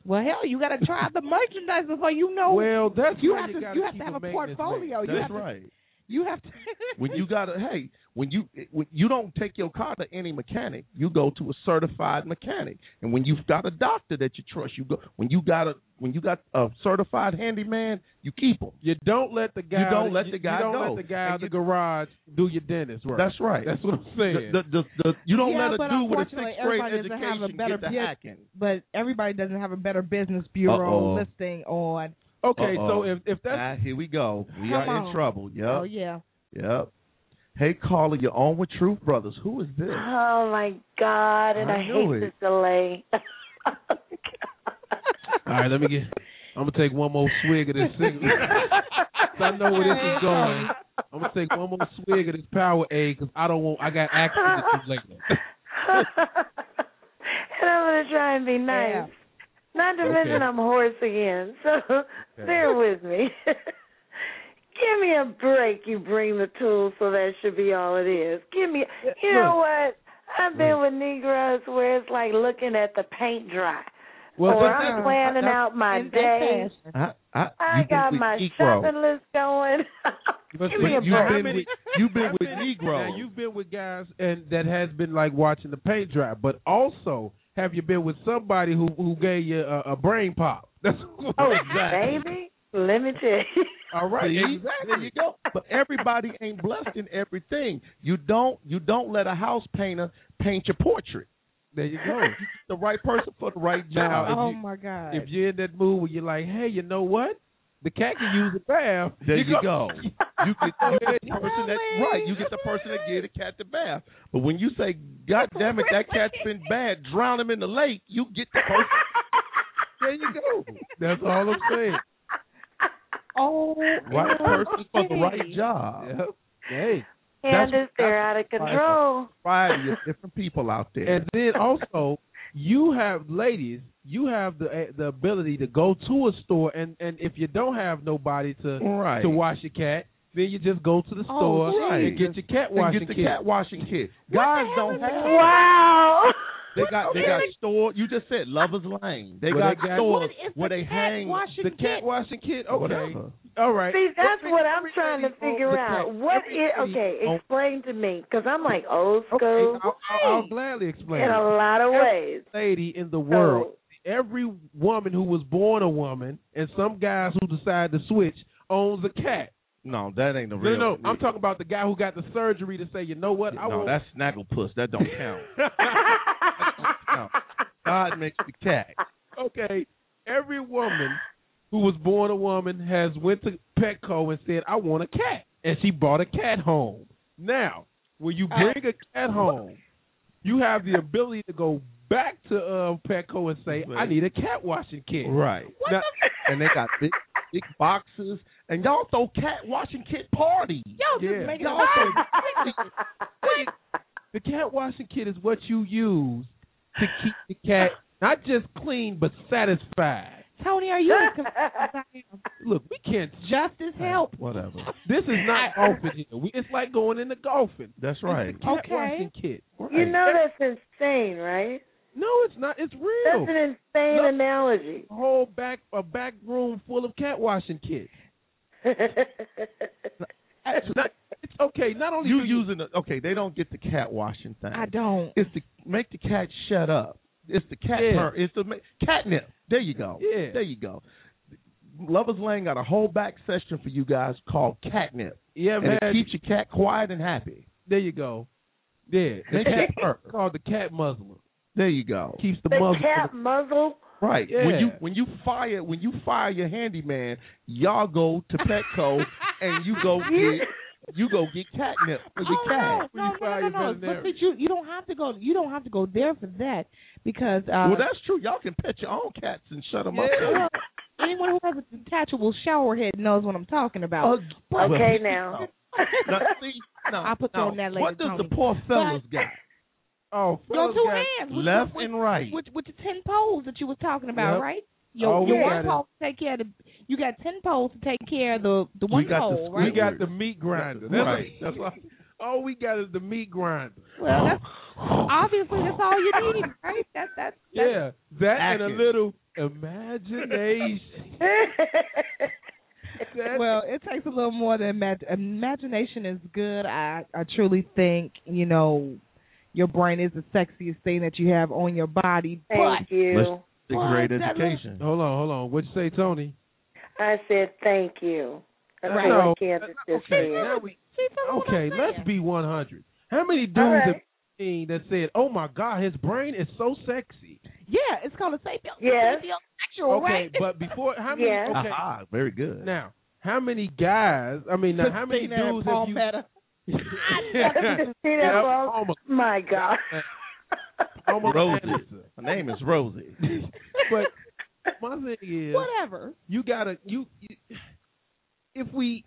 Well, hell, you got to try the merchandise before you know. Well, that's you why have to. gotta You have keep to have a maintenance portfolio. rate. You That's have right. To, you have to. When you gotta, hey, when you don't take your car to any mechanic, you go to a certified mechanic. And when you've got a doctor that you trust, you go. When you got a certified handyman, you keep them. You don't let the guy. You don't let the guy You don't go. let the guy out the garage do your dentist work. That's right. That's what I'm saying. You don't Yeah, let a but dude with a unfortunately, sixth grade everybody doesn't have a education better get the bus- hacking. But everybody doesn't have a better business bureau listing on. Okay, so if that's here we go. We Come are on. in trouble. Yep. Oh yeah. Yep. Hey, caller, you're on with Truth Brothers. Who is this? Oh my God! And I knew hate it. this delay. all right, I'm gonna take one more swig of this thing. So I know where this is going. I'm gonna take one more swig of this Powerade because I got access to you later. And I'm gonna try and be nice. Yeah. Not to mention I'm hoarse again, so bear with me. Give me a break. You bring the tools, so that should be all it is. Give me. You know what? I've been with Negroes where it's like looking at the paint dry. Well, or I'm planning out my day. I got my shopping list going. Give me a break. You've been with Negroes. Now, you've been with guys and that has been like watching the paint dry, but also have you been with somebody who gave you a brain pop? That's Baby, let me tell you. All right, exactly. There you go. But everybody ain't blessed in everything. You don't let a house painter paint your portrait. There you go. You get the right person for the right job. Oh my God. If you're in that mood where you're like, hey, you know what? The cat can use a bath. There you go. You get the person that right. You get the person that gave the cat the bath. But when you say, God damn it, that cat's been bad, drown him in the lake, you get the person. There you go. That's all I'm saying. Oh, Right person for the right job. Yep. Hey. Candace, they're out of control. Variety of different people out there. And then also, you have ladies. You have the ability to go to a store, and if you don't have nobody to wash your cat, then you just go to the store and get your cat washing kit. Cat washing kit. Guys don't have. Wow. They got stores. You just said Lovers Lane. They got stores where they hang the cat washing kit. Okay, whatever. All right. See, that's what I'm trying to figure out. What is explain to me, because I'm like old school. Okay, I'll gladly explain. In a lot of ways. Every lady in the world, every woman who was born a woman, and some guys who decide to switch owns a cat. No, that ain't the real. No, I'm talking about the guy who got the surgery to say, you know what? That's Snagglepuss. That don't count. God makes the cat. Okay, every woman who was born a woman has went to Petco and said, I want a cat. And she brought a cat home. Now, when you bring a cat home, you have the ability to go back to Petco and say, I need a cat washing kit. Right. Now, and they got big boxes. And y'all throw cat washing kit parties. Y'all just make it The cat washing kit is what you use to keep the cat not just clean, but satisfied. Tony, are you as confused as I am? Look, we can't Justice help. Whatever. This is not golfing here. It's like going into golfing. That's right. It's a cat washing kit. Right. You know that's insane, right? No, it's not. It's real. That's an insane analogy. A back room full of cat washing kits. It's okay. Not only you using they don't get the cat washing thing. I don't. It's to make the cat shut up. It's the cat it's the catnip. There you go. Yeah. There you go. Lovers Lane got a whole back section for you guys called catnip. Yeah, and man. it keeps your cat quiet and happy. There you go. Yeah. The cat called the cat muzzler. There you go. Keeps the muzzle. Cat muzzle. Right. Yeah. When you fire your handyman, y'all go to Petco and you go get catnip for your cat. No. But see, you don't have to go. You don't have to go there for that because. Well, that's true. Y'all can pet your own cats and shut them up. Well, anyone who has a detachable shower head knows what I'm talking about. Okay, now. I'll put you on that later. What does the poor fellas got? Oh, your two hands, left and right. With the 10 poles that you were talking about, right? Your one pole to take care of you got 10 poles to take care of the one pole, right? We got the meat grinder. That's right. All we got is the meat grinder. Well, that's obviously that's all you need, right? That's Yeah, that and a accurate. little imagination. Well, it takes a little more than imagination is good. I truly think, your brain is the sexiest thing that you have on your body. Thank you. Sixth grade education. Hold on. What'd you say, Tony? I said thank you. That's No. what Kansas just Okay, said. now we. See, that's what Okay, I'm let's saying. be 100. How many dudes All right. have you seen that said, "Oh my God, his brain is so sexy"? Yeah, it's called a sapio. Yes. Sapiosexual, Okay, right? but before how many? Yes. Okay, Aha, very good. now how many guys? I mean, now how many Christina and dudes Paul have you? Meta. See that, Paul? My God. Almost Rosie. answer. Her name is Rosie. But my thing is, Whatever. you gotta if we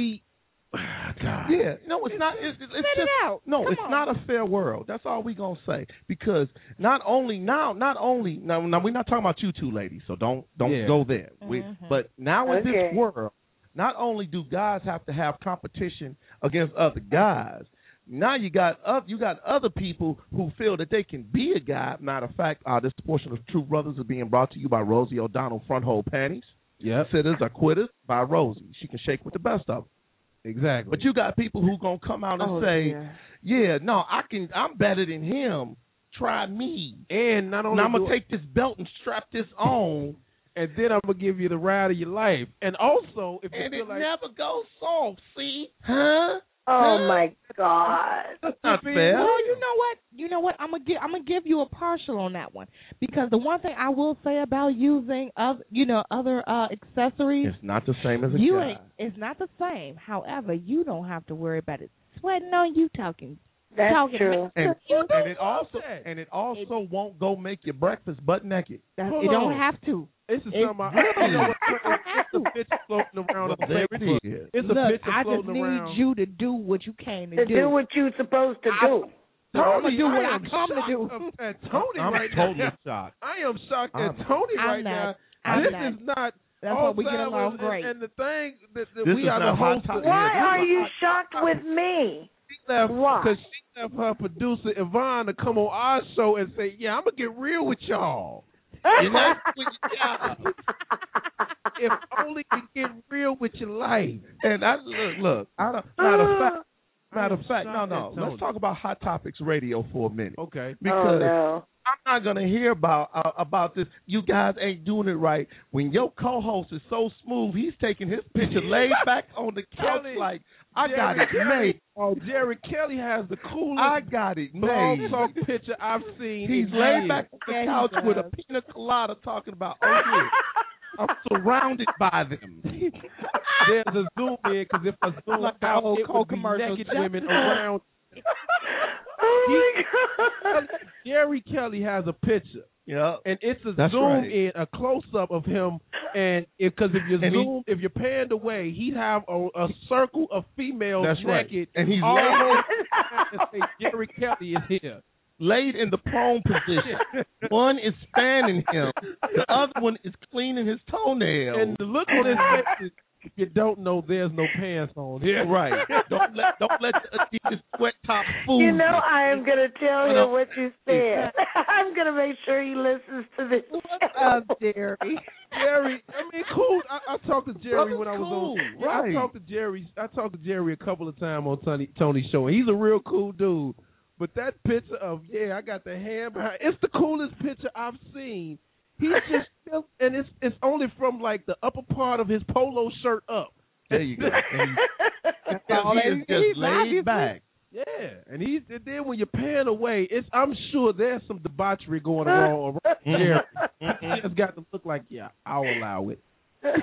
God. Yeah, no, it's not. It's Let just it out. no. Come It's on. not a fair world. That's all we gonna say. Because not only now we're not talking about you two ladies, so don't Yeah. go there. Mhm. But now in Okay. this world, not only do guys have to have competition against other guys, now you got other people who feel that they can be a guy. Matter of fact, this portion of True Brothers is being brought to you by Rosie O'Donnell Front Hole Panties. Yep, Sitters are quitters by Rosie. She can shake with the best of them. exactly. But you got people who gonna come out and say, dear. "Yeah, no, I'm better than him. Try me." and not only And I'm do gonna take this belt and strap this on, and then I'm gonna give you the ride of your life. And also, if you and feel it like never goes soft. See, huh? Oh, Huh? my God. That's not fair. Well, you know what? I'm gonna give you a partial on that one, because the one thing I will say about using other accessories, It's not the same as a you guy. ain't. It's not the same. However, you don't have to worry about it sweating on you talking. That's talking true. And, You and it don't also won't go make your breakfast butt naked. It Hold don't on. have to. this is It something really you know what? have It's a picture floating around Well, on there Facebook. it is. It's a Look, picture I just floating need around. you to do what you came to To do what you're supposed to do. I'm gonna do what I I am come to shocked do. At Tony I'm right totally now. shocked. I am shocked I'm- at Tony I'm right not. now. I'm This not. is not. That's why we get Alzheimer's along great. And the thing that This we is are the not hot host. topic. Why Yeah, are this is you hot shocked with me? Why? Because she left her producer Yvonne to come on our show and say, "Yeah, I'm gonna get real with y'all." You know, if only you get real with your life. And I look. I don't. Matter of fact, no. Let's talk about Hot Topics Radio for a minute. Okay. Because Oh, no. I'm not gonna hear about this. You guys ain't doing it right. When your co-host is so smooth, he's taking his picture laid back on the couch Kelly, like I got it made. Oh, Jerry Kelly has the coolest I got it blog made. talk picture I've seen. He's in laid years. back on the Yeah, he couch with a does. pina colada talking about, oh yeah, I'm surrounded by them. There's a zoom in because if I zoom Like the out, old it would Coke be commercials. naked women around. Oh, my God. Jerry Kelly has a picture, Yeah. and it's a That's zoom right. in, a close up of him. And if you And zoom, if you're panned away, he'd have a circle of females That's right. naked. And he's all laid, over and say Jerry Kelly is here. laid in the prone position. One is fanning him. The other one is cleaning his toenails. And the look on his face is, if you don't know, there's no pants on here. Right. Don't let the Adidas sweat top fool You know, I am going to tell No. him what you said. I'm going to make sure he listens to this. Jerry. Jerry, I mean, cool. I talked to Jerry Brother's when I was cool, on. Yeah, right. I talked to Jerry a couple of times on Tony's show, and he's a real cool dude. But that picture of I got the hand behind. It's the coolest picture I've seen. He's just, and it's only from like the upper part of his polo shirt up. There you go. And all he is he's just obviously- laid back. Yeah, and then when you pan away, I'm sure there's some debauchery going on around Jerry. He just got to look like, I'll allow it. At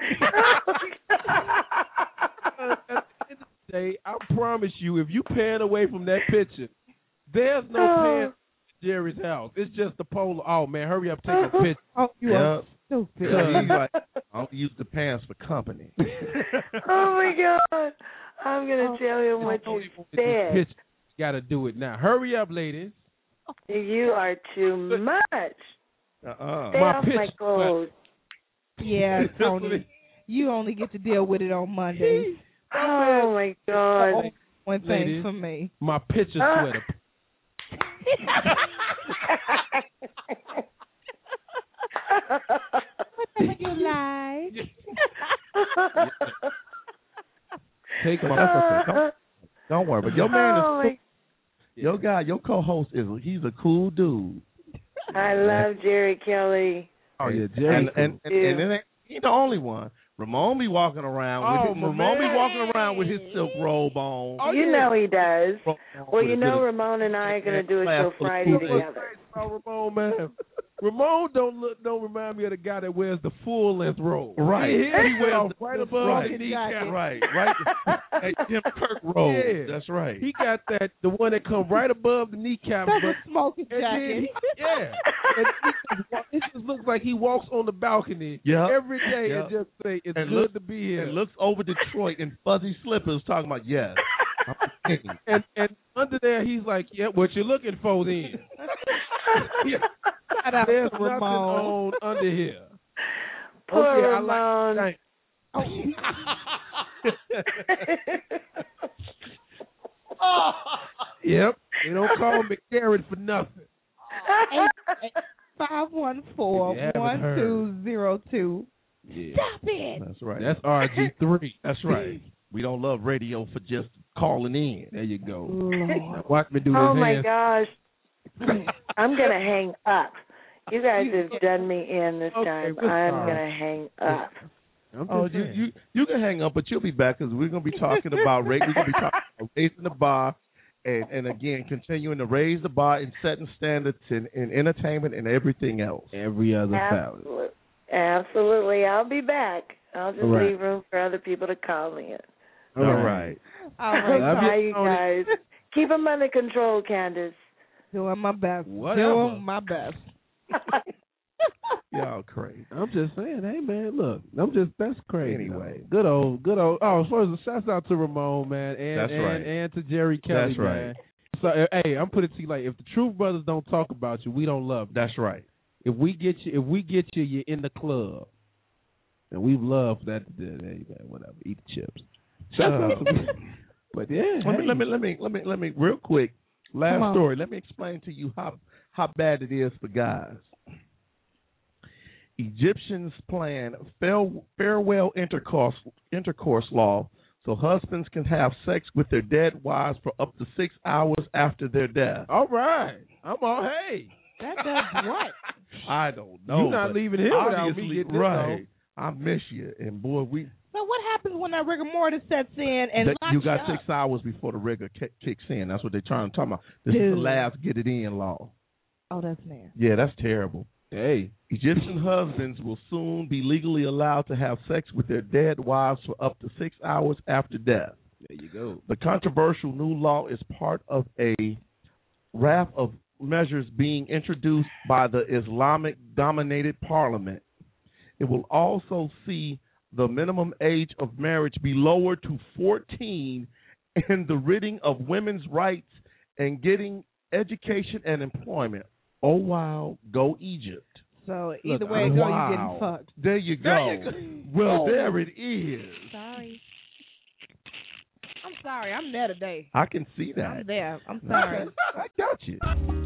the end of the day, I promise you, if you pan away from that picture, there's no pan at Jerry's house. It's just the polo. Oh man, hurry up, take a picture. Oh, you are stupid. Yeah, he's like, I don't use the pants for company. Oh, my God. I'm going to tell him what you said. Picture. You got to do it now. Hurry up, ladies. You are too much. Stay My off my pitch- clothes. Yeah, Tony. You only get to deal with it on Mondays. Oh, my God. one thing ladies, for me. my picture sweater. Whatever you like. Take Well, my that's okay. Don't worry. But your man is my- your guy, your co-host he's a cool dude. I love Jerry Kelly. Oh yeah, Jerry. And it ain't, he ain't the only one. Ramon be walking around Ramon be walking around with his silk robe on. You know he does. Well, you know With a- Ramon and I are going to do a show Friday together. Oh, Ramon, man. Ramon don't remind me of the guy that wears the full length robe. Right. He wears right above his kneecap. Right. That Jim Kirk robe. Yeah. That's right. He got the one that comes right above the kneecap. That's but a smoking and then jacket. it just looks like he walks on the balcony every day and just say it's and good to be here. And looks over Detroit in fuzzy slippers talking about yes. and under there he's like, yeah, what you looking for then? There's nothing on under here. Poor okay, Ramon. I like, Yep. They don't call me Garrett for nothing. 514-1202. Yeah. Stop it. That's right. That's RG3. That's right. We don't love radio for just calling in. There you go. Lord. Watch me do this. Oh my gosh. I'm going to hang up. You guys have done me in this time. I'm going to hang up. You can hang up, but you'll be back because we're going to be talking about we're going to be talking about raising the bar, and again continuing to raise the bar and setting standards in entertainment and everything else. Every other foul. Absolutely. I'll be back. I'll just leave room for other people to call me in. All right. Bye, you guys. Keep them under control, Candace. Doing my best. Whatever. Doing my best. Y'all crazy. I'm just saying, hey man, look, that's crazy. Anyway, good old. Oh, first, shouts out to Ramon, man, and to Jerry Kelly, that's right. man. So, hey, I'm putting it to you like, if the Truth Brothers don't talk about you, we don't love you. That's right. If we get you, you're in the club, and we love that. Hey man, whatever, eat the chips. Shout out to me. But yeah, let me real quick. Last story. Let me explain to you how bad it is for guys. Egyptians plan farewell intercourse law so husbands can have sex with their dead wives for up to 6 hours after their death. All right. I'm all, hey. That does what? I don't know. You're not leaving here without me getting this right. I miss you. And boy, So what happens when that rigor mortis sets in and you got up? 6 hours before the rigor kicks in. That's what they're trying to talk about. This is the last get it in law. Oh, that's nasty. Yeah, that's terrible. Hey, Egyptian husbands will soon be legally allowed to have sex with their dead wives for up to 6 hours after death. There you go. The controversial new law is part of a raft of measures being introduced by the Islamic-dominated parliament. It will also see the minimum age of marriage be lowered to 14 and the ridding of women's rights and getting education and employment. Oh, wow. Go Egypt. So either way it go, you're getting fucked. There you go. Well, there it is. Sorry. I'm sorry. I'm there today. I can see that. I'm there. I'm sorry. I got you.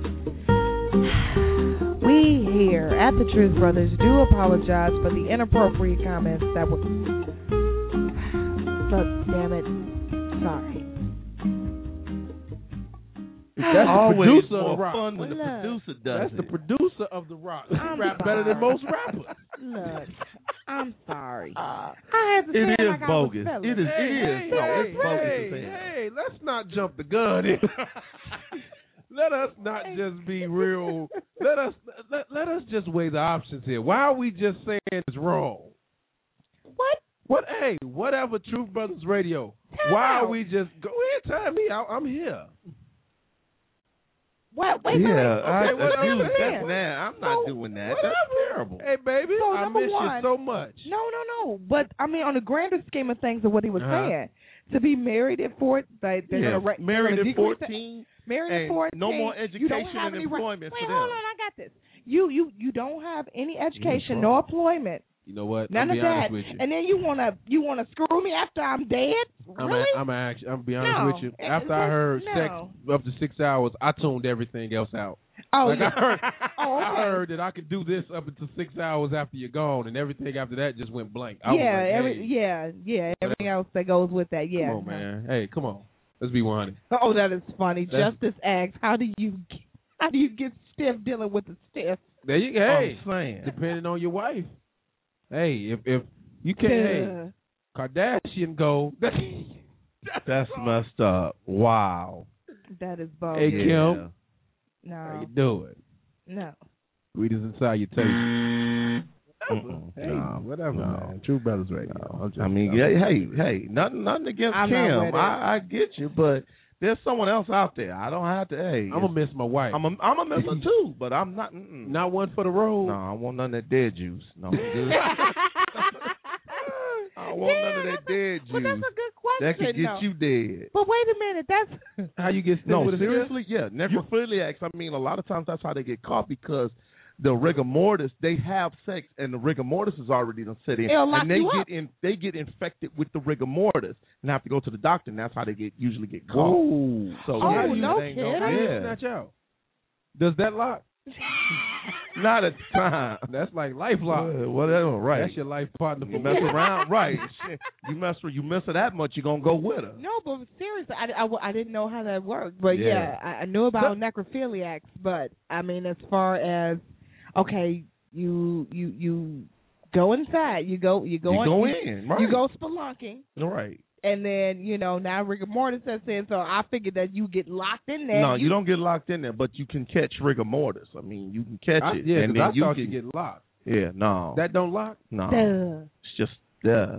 We here at the Truth Brothers do apologize for the inappropriate comments that were. Look, damn it. Sorry. That's always the producer more of the rock. fun when the producer does That's it. the producer of the rock. He I'm rap sorry. better than most rappers. Look, I'm sorry. I had to say It it is like bogus. I was It is. It's bogus as hell. Hey, let's not jump the gun in. Let us not just be real. Let us just weigh the options here. Why are we just saying it's wrong? What? Hey, whatever. Truth Brothers Radio. Why are we just go ahead? Tell me. I'm here. What? Wait, I'm wait. I'm not doing that. That's terrible. Hey, baby, So, I number miss one, you so much. No. But I mean, on the grander scheme of things, of what he was saying, to be married at 14, married at 14. Married at 14. No more you don't education have and any employment Wait, for them. hold on, I got this. You don't have any education, no employment You know what? None I'm of be honest that. with you. And then you wanna screw me after I'm dead? Really? I'm be honest with you. After I heard sex up to 6 hours, I tuned everything else out. Oh, like yeah. I heard that I could do this up until 6 hours after you're gone, and everything after that just went blank. Everything else that goes with that. Yeah. Come on, man. Hey, come on. Let's be 100. Oh, that is funny. Justice asks, how do you get stiff dealing with the stiff? There you go. Hey, I'm saying. Depending on your wife. Hey, if you can't, Kardashian go. That's messed up. Wow. That is bold. Hey, Kim. No. How you doing? No. Greetings and salutations. Hey, whatever, no. man. True Brothers Radio. Hey, nothing against I'm Kim. I get you, but there's someone else out there. I don't have to. Hey, I'm gonna miss my wife. I'm a miss her too, but I'm not. Not one for the road. No, I want none of that dead juice. No, I'm good. I don't want none of that dead juice. But that's a good question. That could get you dead. But wait a minute, that's how you get stiff with seriously, yeah. Necrophiliacs. I mean, a lot of times that's how they get caught because the rigor mortis, they have sex and the rigor mortis is already done set in, and they get infected with the rigor mortis and have to go to the doctor, and that's how they usually get caught. Ooh. So no kidding. How do you snatch out? Does that lock? Not at the time. That's like life lock. Whatever, right? That's your life partner. You mess around, right? You miss her that much, you're gonna go with her. No, but seriously, I didn't know how that worked. But I knew about necrophiliacs. But I mean, as far as you go inside, you go in, right? You go spelunking, right? And then, now rigor mortis sets in, so I figured that you get locked in there. No, you don't get locked in there, but you can catch rigor mortis. I mean, you can catch it. Yeah, and then I thought you get locked. Yeah, no. That don't lock? No. Duh. It's just, yeah.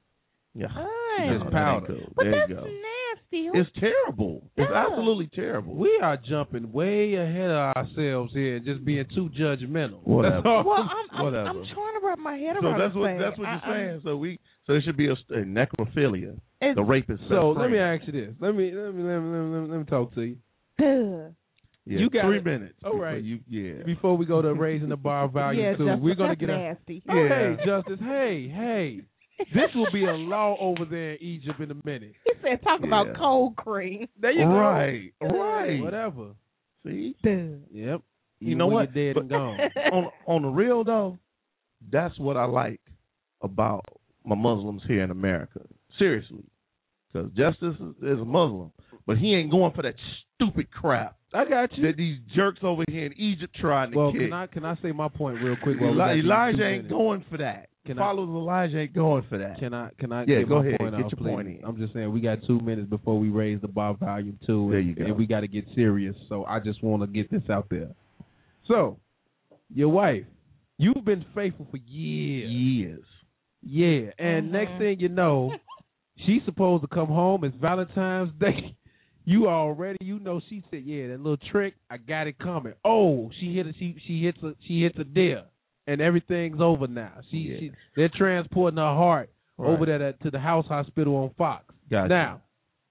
It's just powder. But there that's you go. nasty. It's terrible. Yeah. It's absolutely terrible. We are jumping way ahead of ourselves here and just being too judgmental. Whatever. Well, I'm Whatever. trying to wrap my head So around that's this what you're saying. So there should be a necrophilia. It's, the rapist. So let me ask you this. Let me talk to you. Yeah, you got 3 minutes. All right. Before we go to raising the bar value 2, we're gonna get nasty. Oh, hey, Justice. Hey. This will be a law over there in Egypt in a minute. He said, "Talk about cold cream." There you go. Right. Whatever. See? Yep. You know what? You're dead and gone. on the real though, that's what I like about my Muslims here in America. Seriously, because Justice is a Muslim, but he ain't going for that stupid crap. I got you. That these jerks over here in Egypt trying to kick. Can I say my point real quick? Elijah ain't going for that. Elijah ain't going for that. Can I Yeah, get go my ahead. point Get out, your please? point in. I'm just saying we got 2 minutes before we raise the bar volume 2. There you go. And we got to get serious. So I just want to get this out there. So, your wife, you've been faithful for years. Yeah, and next thing you know, she's supposed to come home. It's Valentine's Day. You she said, yeah, that little trick, I got it coming. Oh, she hits a deer, and everything's over now. They're transporting her heart over there to the house hospital on Fox. Gotcha. Now,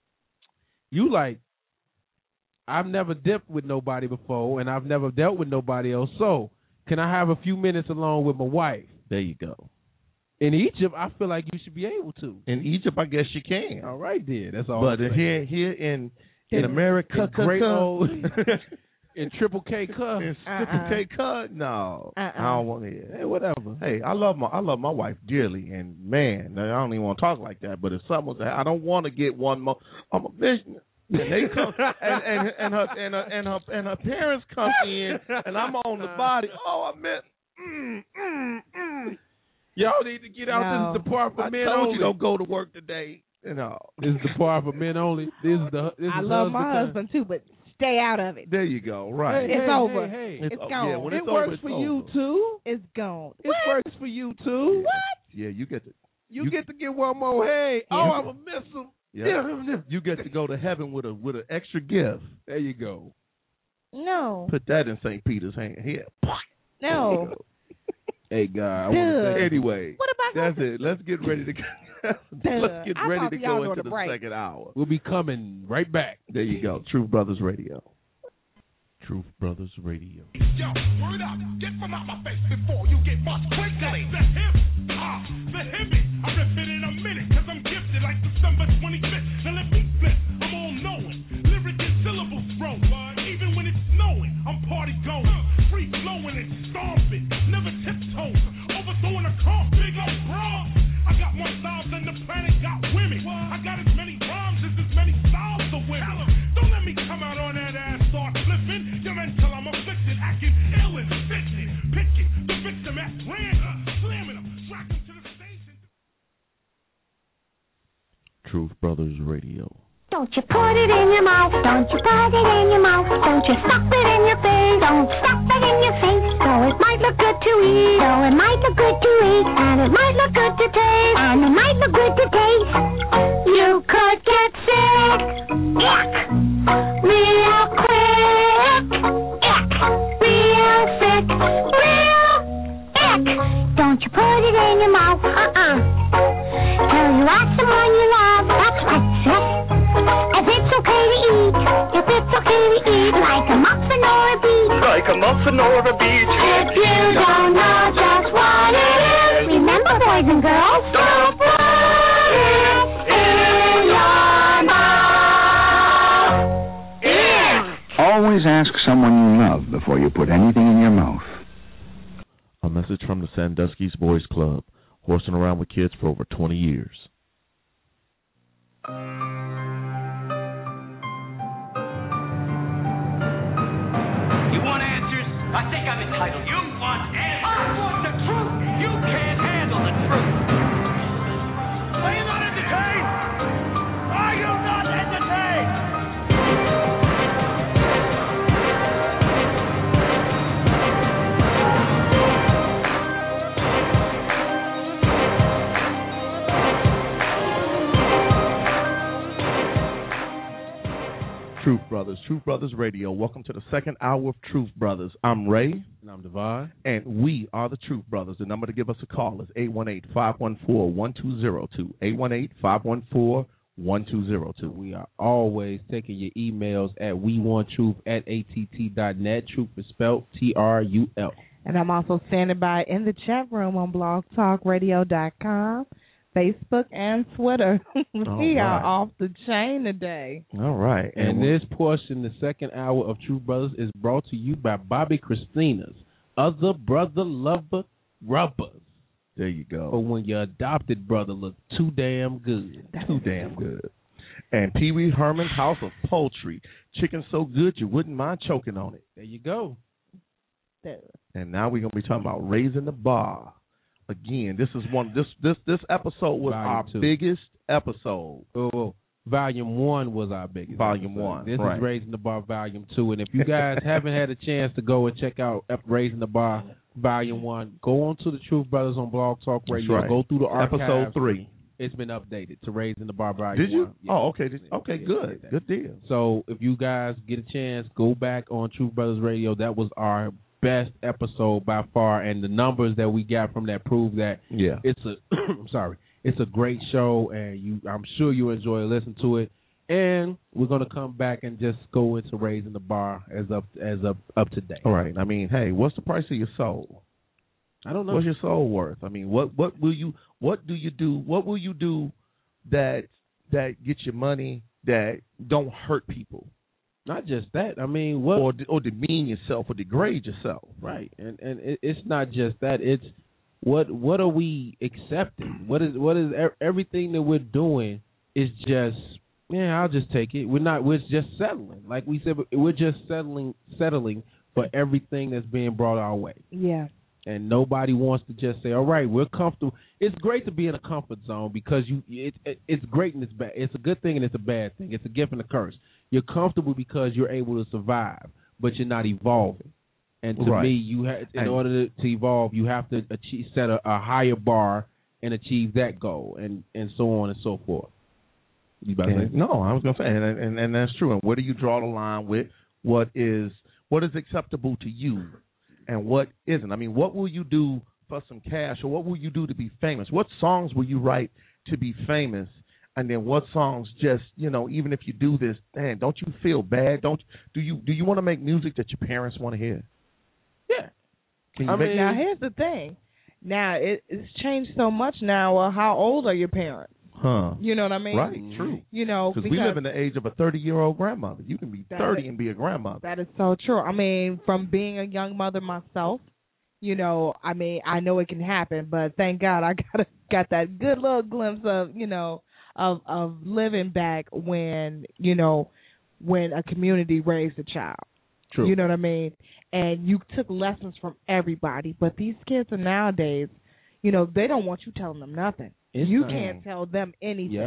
I've never dipped with nobody before, and I've never dealt with nobody else. So, can I have a few minutes alone with my wife? There you go. In Egypt, I feel like you should be able to. In Egypt, I guess you can. All right, then. That's all. But here in America, great old in Triple K Cup, Triple K Cup, no, I don't want it. Hey, whatever. Hey, I love my wife dearly, and man, I don't even want to talk like that. But if something was, I don't want to get one more. I'm a business. And they come and her parents come in, and I'm on the body. Oh, I meant. Y'all need to get out. This is the part for men only. I told you don't go to work today. This is the part for men only. I love my husband too, but stay out of it. There you go. Right. It's over. Hey. It's gone. Yeah, when it it's works over, for it's you over. too. It's gone. It works for you too. What? Yeah, you get to. You get to get one more. Hey, I'm gonna miss him. Yeah. You get to go to heaven with an extra gift. There you go. No. Put that in St. Peter's hand. Here. No. Hey, God. I want to say anyway. What about that's it. Let's get ready to go. Let's get ready to go into the second hour. We'll be coming right back. There you go. Truth Brothers Radio. Truth Brothers Radio. Yo, word up. Get from out my face before you get bust quickly. That's him. Truth Brothers Radio. Don't you put it in your mouth, don't you put it in your mouth, don't you stuff it in your face, don't stuff it in your face. Though it might look good to eat, though it might look good to eat, and it might look good to taste, and it might look good to taste. You could get sick, ick, real quick, ick, real sick, real ick. Don't you put it in your mouth, Till you ask someone you love, that's right, sis. If it's okay to eat, if it's okay to eat, like a muffin or a beet. Like a muffin or a beach. If you don't know just what it is, remember, boys and girls, don't put it in your mouth. Always ask someone you love before you put anything in your mouth. A message from the Sandusky's Boys Club, horsing around with kids for over 20 years. You want answers? I think I'm entitled. You want answers? I want the truth. You can't handle the truth. Are you not entertained? Are you not entertained? Truth Brothers Radio. Welcome to the second hour of Truth Brothers. I'm Ray. And I'm Devon. And we are the Truth Brothers. The number to give us a call is 818-514-1202. 818-514-1202. We are always taking your emails at wewantruth@att.net. Truth is spelled TRUL. And I'm also standing by in the chat room on blogtalkradio.com, Facebook, and Twitter. We are off the chain today. All right. And this portion, the second hour of Truth Brothers, is brought to you by Bobby Christina's Other Brother Lover Rubbers. There you go. For when your adopted brother looks too damn good. Too damn good. And Pee Wee Herman's House of Poultry. Chicken so good you wouldn't mind choking on it. There you go. And now we're going to be talking about raising the bar. Again, this is this episode was our biggest episode. Oh, Volume 1 was our biggest. Volume episode. 1. This right. is Raising the Bar Volume 2. And if you guys haven't had a chance to go and check out Raising the Bar Volume 1, go on to the Truth Brothers on Blog Talk Radio. Right. Go through the archives. Episode 3. It's been updated to Raising the Bar Volume 1. Did you? Yeah, oh, okay. Okay, good. Good deal. So if you guys get a chance, go back on Truth Brothers Radio. That was our best episode by far, and the numbers that we got from that prove that it's a it's a great show, and I'm sure you enjoy listening to it. And we're gonna come back and just go into Raising the Bar as up to date. All right. I mean, hey, what's the price of your soul? I don't know. What's your soul worth? I mean, what will you do that gets you money that don't hurt people? Not just that. I mean, what or demean yourself or degrade yourself. Right. And it's not just that. It's what are we accepting? What is everything that we're doing is just I'll just take it. We're just settling. Like we said, we're just settling for everything that's being brought our way. Yeah. And nobody wants to just say, all right, we're comfortable. It's great to be in a comfort zone because it's great and it's bad. It's a good thing and it's a bad thing. It's a gift and a curse. You're comfortable because you're able to survive, but you're not evolving. And to me, in order to evolve, you have to set a higher bar and achieve that goal, and so on and so forth. You about to say? No, I was going to say, and that's true. And where do you draw the line with what is acceptable to you and what isn't? I mean, what will you do for some cash, or what will you do to be famous? What songs will you write to be famous? And then what songs just, even if you do this, man, don't you feel bad? Do you want to make music that your parents want to hear? Yeah. Now, here's the thing. Now, it's changed so much now. How old are your parents? Huh. You know what I mean? Right, true. Because we live in the age of a 30-year-old grandmother. You can be 30 and be a grandmother. That is so true. I mean, from being a young mother myself, I know it can happen, but thank God I got that good little glimpse of, of living back when a community raised a child. True. You know what I mean? And you took lessons from everybody, but these kids are nowadays, they don't want you telling them nothing. You can't tell them anything.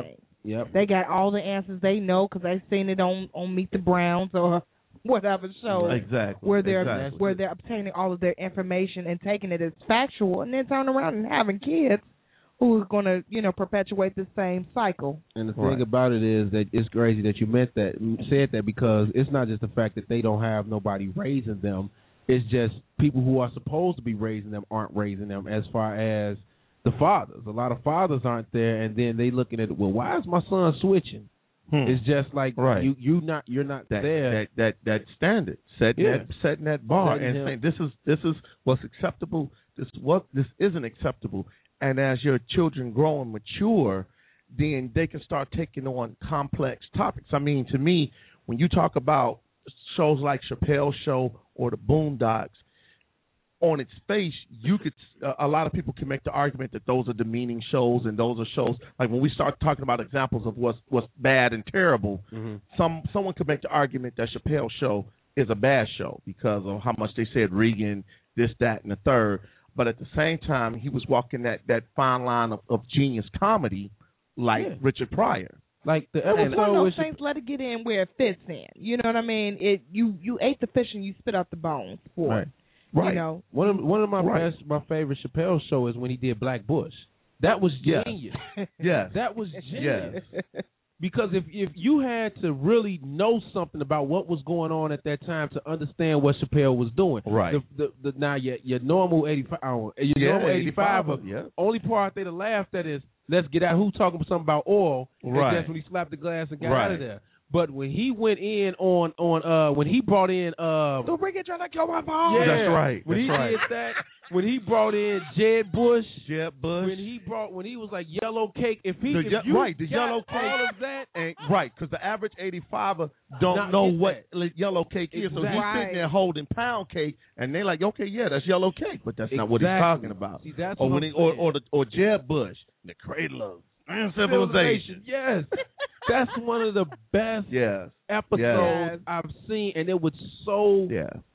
Yep. They got all the answers they know because they've seen it on Meet the Browns or whatever show. Exactly. Where they're obtaining all of their information and taking it as factual, and then turning around and having kids who are going to, perpetuate the same cycle. And the thing about it is that it's crazy that you said that, because it's not just the fact that they don't have nobody raising them. It's just people who are supposed to be raising them aren't raising them, as far as the fathers. A lot of fathers aren't there, and then they looking at it, well, why is my son switching? It's just like you're not there. That standard, setting that bar, Letting and saying this is what's acceptable. This isn't acceptable. And as your children grow and mature, then they can start taking on complex topics. I mean, to me, when you talk about shows like Chappelle's Show or the Boondocks, on its face, you could a lot of people can make the argument that those are demeaning shows, and those are shows like when we start talking about examples of what's bad and terrible. Someone could make the argument that Chappelle's Show is a bad show because of how much they said Reagan, this, that, and the third. But at the same time, he was walking that fine line of genius comedy like Richard Pryor. Like the episode one of those things, let it get in where it fits in. You know what I mean? You ate the fish and you spit out the bones for it. Right. You know? One of my favorite Chappelle show is when he did Black Bush. That was genius. Yes. That was genius. Because if you had to really know something about what was going on at that time to understand what Chappelle was doing, right? Now your normal 85, only part they'd have laughed at is let's get out. Who talking something about oil? Right. And that's when he slapped the glass and got out of there. But when he went in on when he brought in don't bring it trying to kill my phone. Yeah, that's right. When he did that, when he brought in Jeb Bush, when he was like yellow cake. If you the yellow cake, all of that, and because the average 85er don't know what yellow cake is, so he's sitting there holding pound cake, and they're like, okay, yeah, that's yellow cake, but that's not what he's talking about. See, that's or what when or Jeb Bush, the cradle of civilization. Yes. That's one of the best episodes I've seen, and it was so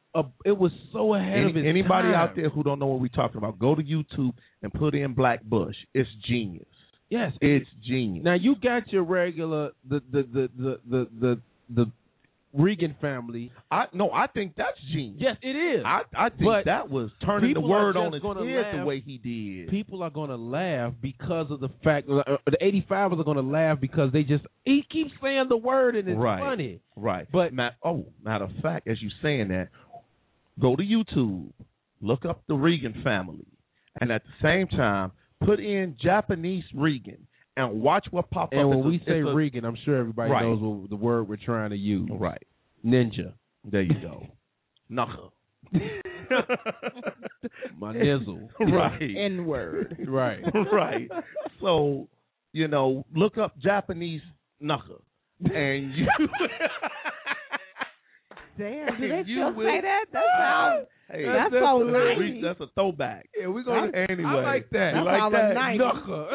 ahead of its Anybody time. out there who don't know what we're talking about, go to YouTube and put in Black Bush. It's genius. Yes, it's genius. Now you got your regular the Reagan family. I think that's genius. Yes, it is. I think that was turning the word on its head the way he did. People are going to laugh because of the fact the 85ers are going to laugh because he keeps saying the word and it's funny. Right. But matter of fact, as you saying that, go to YouTube, look up the Reagan family, and at the same time put in Japanese Reagan. And watch what pops up. And when we say Reagan, I'm sure everybody knows the word we're trying to use. Right. Ninja. There you go. Knuckle. My nizzle. Right. N-word. Right. Right. So, look up Japanese knuckle. And you... Damn, do they still say that? That sounds... Hey, that's so nice. That's a throwback. Yeah, we're going to... Anyway. I like that. You like that? Nice. Knuckle.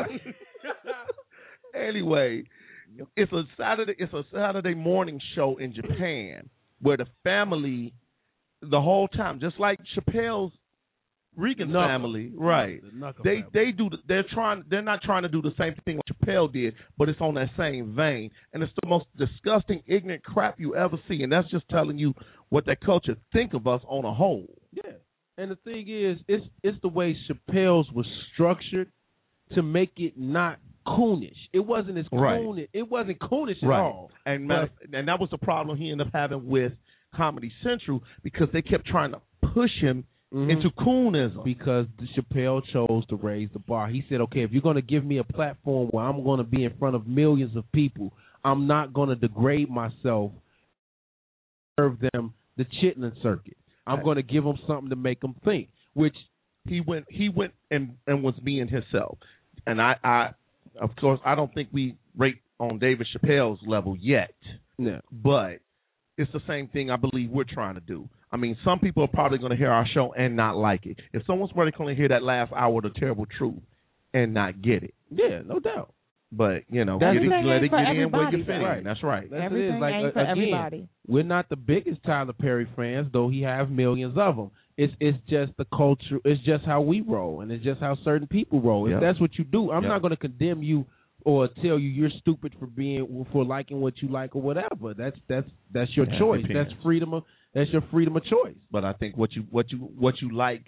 Anyway, it's a Saturday morning show in Japan where the family, the whole time, just like Chappelle's Reagan family, right? They're not trying to do the same thing Chappelle did, but it's on that same vein, and it's the most disgusting, ignorant crap you ever see, and that's just telling you what that culture think of us on a whole. Yeah, and the thing is, it's the way Chappelle's was structured to make it not coonish. It wasn't as coonish. It wasn't coonish at all. And that was the problem he ended up having with Comedy Central because they kept trying to push him into coonism. Because Chappelle chose to raise the bar. He said, okay, if you're going to give me a platform where I'm going to be in front of millions of people, I'm not going to degrade myself, serve them the chitlin circuit. I'm going to give them something to make them think, which he went and was being himself. And I of course, I don't think we rate on David Chappelle's level yet. No. But it's the same thing I believe we're trying to do. I mean, some people are probably going to hear our show and not like it. If someone's probably going to hear that last hour of The Terrible Truth and not get it. Yeah, no doubt. But, let it get in where you fit in. That's right. Everything ain't for everybody. We're not the biggest Tyler Perry fans, though he has millions of them. It's just the culture. It's just how we roll, and it's just how certain people roll. If that's what you do, I'm not going to condemn you or tell you you're stupid for liking what you like or whatever. That's your choice. Depends. That's your freedom of choice. But I think what you like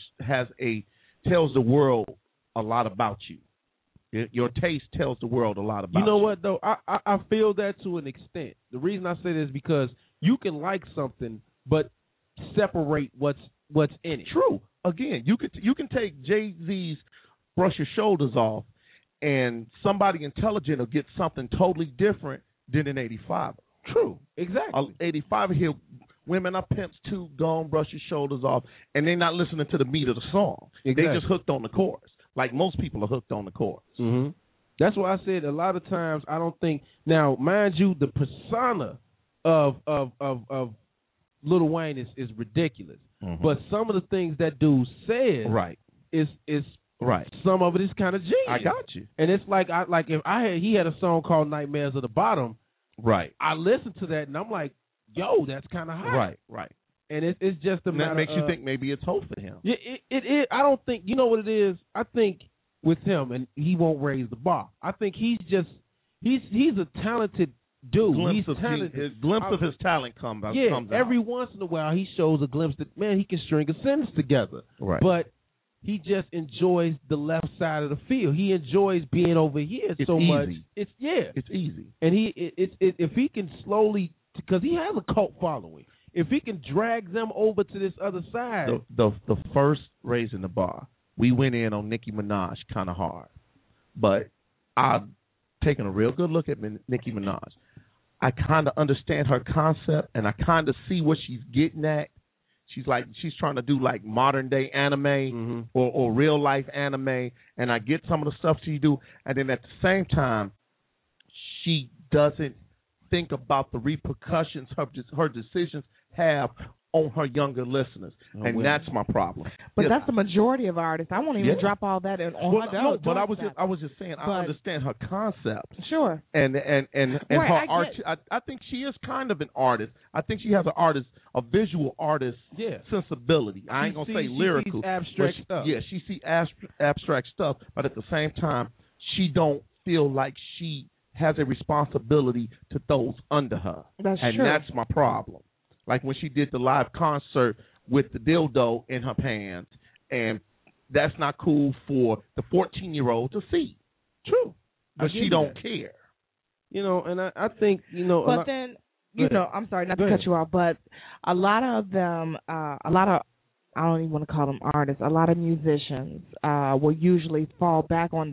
tells the world a lot about you. Your taste tells the world a lot about you. You know what though? I feel that to an extent. The reason I say this is because you can like something, but separate what's in it. True. Again, you can take Jay-Z's "Brush Your Shoulders Off," and somebody intelligent will get something totally different than an 85. True. Exactly. 85 here. Women are pimps too. Go on, brush your shoulders off, and they're not listening to the meat of the song. Exactly. They just hooked on the chorus, like most people are hooked on the chorus. Mm-hmm. That's why I said a lot of times I don't think. Now, mind you, the persona of Lil Wayne is ridiculous, but some of the things that dude says, right, is right. Some of it is kind of genius. I got you. And it's like he had a song called "Nightmares of the Bottom." Right. I listened to that and I'm like, yo, that's kind of hot. Right. And it's just a matter. That makes you think maybe it's hope for him. Yeah, it is. I don't think, you know what it is? I think with him, and he won't raise the bar. I think he's a talented dude. He's talented. Glimpse of his talent comes out. Every once in a while he shows a glimpse that, man, he can string a sentence together. Right. But he just enjoys the left side of the field. He enjoys being over here so much. It's easy. And if he can slowly, because he has a cult following, if he can drag them over to this other side. The first raising the bar, we went in on Nicki Minaj kind of hard, but I've taken a real good look at Nicki Minaj. I kind of understand her concept, and I kind of see what she's getting at. She's trying to do like modern day anime or real life anime, and I get some of the stuff she do, and then at the same time, she doesn't think about the repercussions her decisions have on her younger listeners, and that's my problem. But that's the majority of artists. I won't even drop all that on her. No, but I was just saying, I understand her concept. Sure. And her art. I think she is kind of an artist. I think she has a visual artist sensibility. I ain't gonna say lyrical. She sees abstract stuff. Yeah, she sees abstract stuff, but at the same time, she don't feel like she has a responsibility to those under her. That's true. And that's my problem. Like when she did the live concert with the dildo in her pants, and that's not cool for the 14-year-old to see. True. But she don't care. You know, and I think, you know. But then, you know, I'm sorry not to cut you off, but a lot of them, I don't even want to call them artists, a lot of musicians will usually fall back on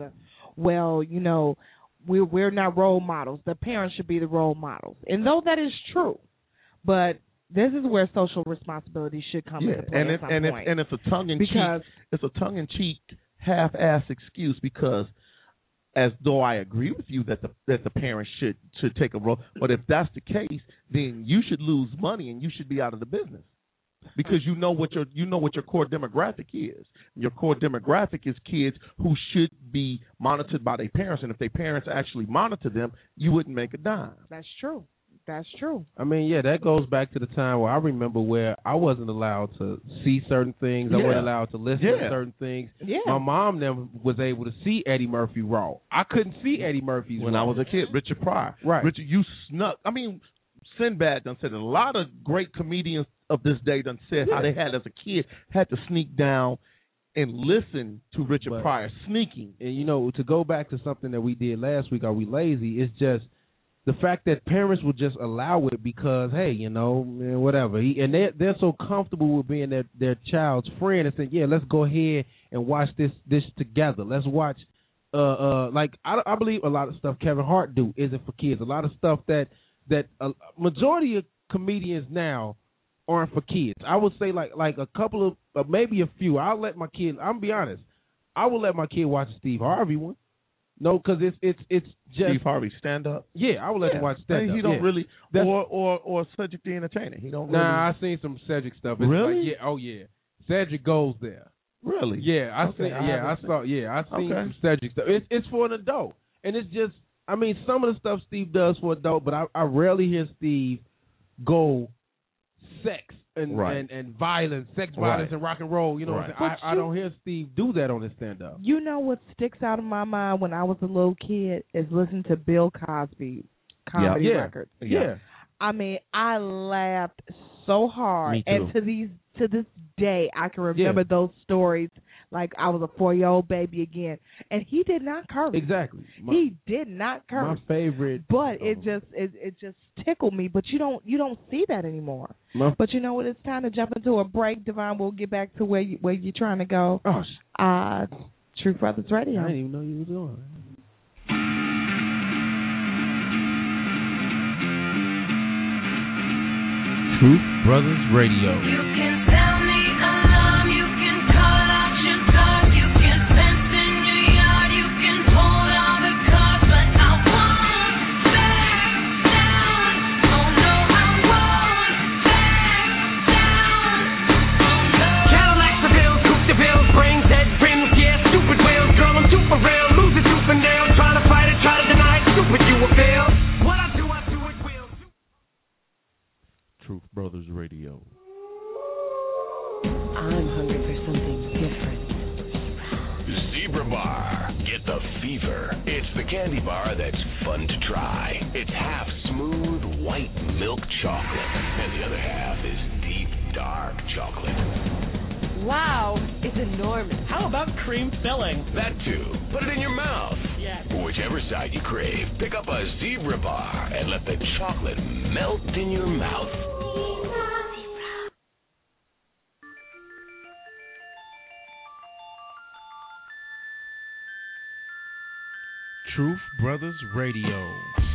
we're not role models. The parents should be the role models. And though that is true, but this is where social responsibility should come into play at some point. And it's a tongue-in-cheek, half-ass excuse, because as though I agree with you that the parents should take a role, but if that's the case, then you should lose money and you should be out of the business. Because you know what your core demographic is. Your core demographic is kids who should be monitored by their parents, and if their parents actually monitor them, you wouldn't make a dime. That's true. That's true. I mean, that goes back to the time where I remember where I wasn't allowed to see certain things. I wasn't allowed to listen to certain things. Yeah. My mom never was able to see Eddie Murphy raw. I couldn't see Eddie Murphy's when raw. I was a kid. Richard Pryor. Right. Richard, you snuck. I mean, Sinbad done said it. A lot of great comedians of this day done said how they had, as a kid, had to sneak down and listen to Richard Pryor sneaking. And, you know, to go back to something that we did last week, Are We Lazy, it's just the fact that parents will just allow it because, hey, you know, whatever. And they're so comfortable with being their child's friend and saying, yeah, let's go ahead and watch this together. Let's watch, I believe a lot of stuff Kevin Hart do isn't for kids. A lot of stuff that a majority of comedians now aren't for kids. I would say like a couple of, maybe a few. I'll let my kid, I'm be honest, I will let my kid watch the Steve Harvey one. No, because it's just Steve Harvey stand up. Yeah, I would let him watch stand up. He don't really, or Cedric the Entertainer. He don't. Nah, I seen some Cedric stuff. It's really? Like, Cedric goes there. Really? Yeah, I seen some Cedric stuff. It's for an adult, and it's just, I mean, some of the stuff Steve does for adult, but I rarely hear Steve go sex and Right. and violence, sex Right. violence and rock and roll. You know, Right. what I'm saying? I don't hear Steve do that on his stand up. You know what sticks out of my mind when I was a little kid is listening to Bill Cosby comedy records. Yeah. I mean, I laughed so hard, Me too. and to this day, I can remember those stories like I was a 4-year-old baby again. And he did not curse. Exactly. He did not curse. My favorite. But it just tickled me. But you don't see that anymore. But you know what? It's time to jump into a break, Devon. We'll get back to where you're trying to go. Truth Brothers Radio. I didn't even know you was on. Truth Brothers Radio. You can sound the alarm, you can call out your dog, you can fence in your yard, you can hold all the cards, but I won't back down. Oh no, I won't back down. Oh no. Cadillacs, the bills, coupe the bills, brains, dead rims, yeah, stupid wheels. Girl, I'm too for real, lose it, tooth and nail. Try to fight it, try to deny it, stupid you will fail. What I do it will. Truth Brothers Radio. I'm hungry for something different. Zebra Bar. Get the fever. It's the candy bar that's fun to try. It's half smooth white milk chocolate, and the other half is deep dark chocolate. Wow, it's enormous. How about cream filling? That too. Put it in your mouth. Yes. For whichever side you crave, pick up a Zebra Bar and let the chocolate melt in your mouth. Truth Brothers Radio.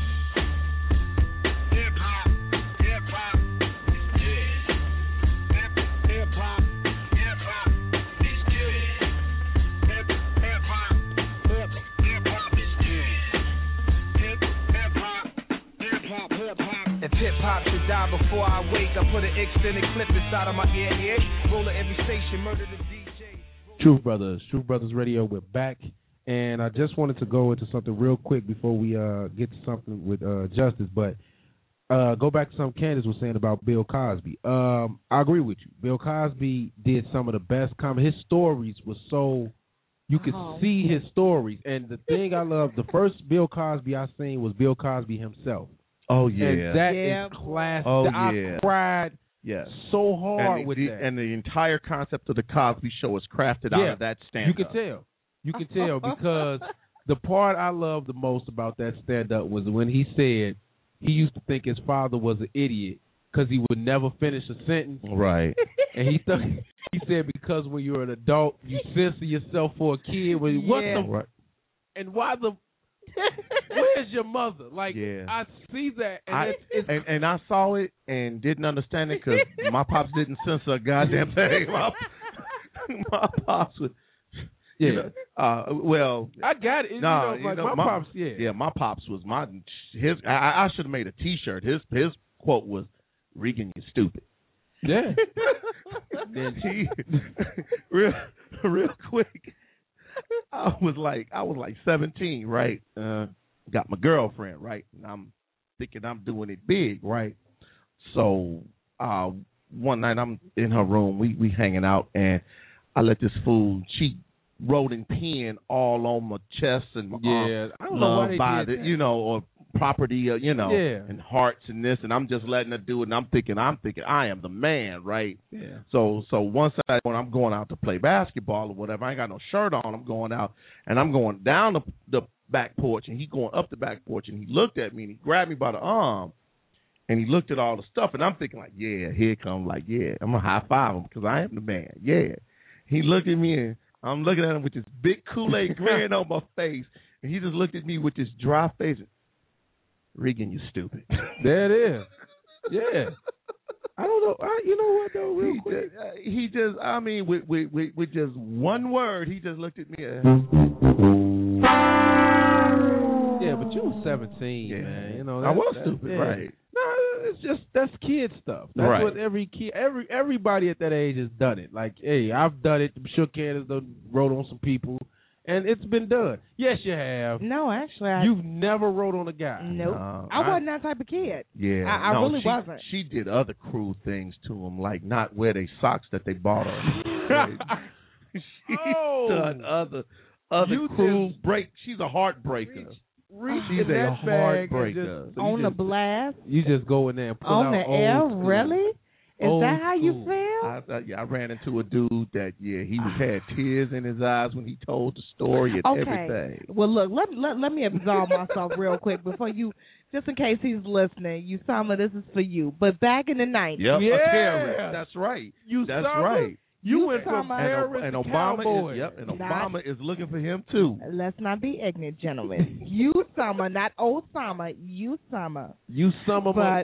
If hip-hop should die before I wake, I put an extended clip inside of my ear, roll at every station, murder the DJ. Truth Brothers Radio. We're back, and I just wanted to go into something real quick before we get to something with Justice. But go back to something Candace was saying about Bill Cosby. I agree with you. Bill Cosby did some of the best comedy. His stories were so you could see his stories. And the thing I love, the first Bill Cosby I seen was Bill Cosby himself. Oh yeah, and that is classic. Oh I cried so hard with that. And the entire concept of the Cosby Show is crafted out of that stand-up. You can tell because the part I love the most about that stand-up was when he said he used to think his father was an idiot because he would never finish a sentence. Right. And he said because when you're an adult, you censor yourself for a kid. Right. And why the... Where's your mother? Like, I see that, and and I saw it and didn't understand it because my pops didn't censor a goddamn thing. My pops would, well, I got it. No, my pops, my pops was his. I should have made a T-shirt. His quote was, "Regan, you stupid." Yeah. Then real quick. I was like 17, right? Got my girlfriend, right? And I'm thinking I'm doing it big, right? So one night I'm in her room, we hanging out, and I let this fool, she wrote in pen all on my chest and my arm, I don't know why they did that. or property, and hearts and this, and I'm just letting her do it, and I'm thinking I am the man, right? Yeah. So once when I'm going out to play basketball or whatever, I ain't got no shirt on, I'm going out, and I'm going down the back porch, and he going up the back porch, and he looked at me, and he grabbed me by the arm, and he looked at all the stuff, and I'm thinking like, yeah, here it comes, like, yeah, I'm going to high-five him because I am the man, yeah. He looked at me, and I'm looking at him with this big Kool-Aid grin on my face, and he just looked at me with this dry face. Regan, you stupid. There it is. Yeah. I don't know. You know what though? Real quick, he just. I mean, with just one word, he just looked at me. Yeah, but you was 17, man. You know, I was stupid, right? No, it's just that's kid stuff. That's what every kid, everybody at that age has done it. Like, hey, I've done it. I'm sure Candace wrote on some people. And it's been done. Yes, you have. No, actually, You've never wrote on a guy. Nope. I wasn't that type of kid. Yeah, I really wasn't. She did other cruel things to him, like not wear their socks that they bought her. She's done other cruel break. She's a heartbreaker. She's a heartbreaker. On the blast? You just go in there and pull on out the air? school. Really? Is Old that how you school. feel? I ran into a dude that he had tears in his eyes when he told the story and everything. Well, look, let me absolve myself real quick before you, just in case he's listening. Usama, this is for you. But back in the 90s. Yep, yeah, a terrorist. That's right. That's right. You went from terrorist and to Obama cowboy. Obama is looking for him too. Let's not be ignorant, gentlemen. Usama, not Osama. Usama. Usama. But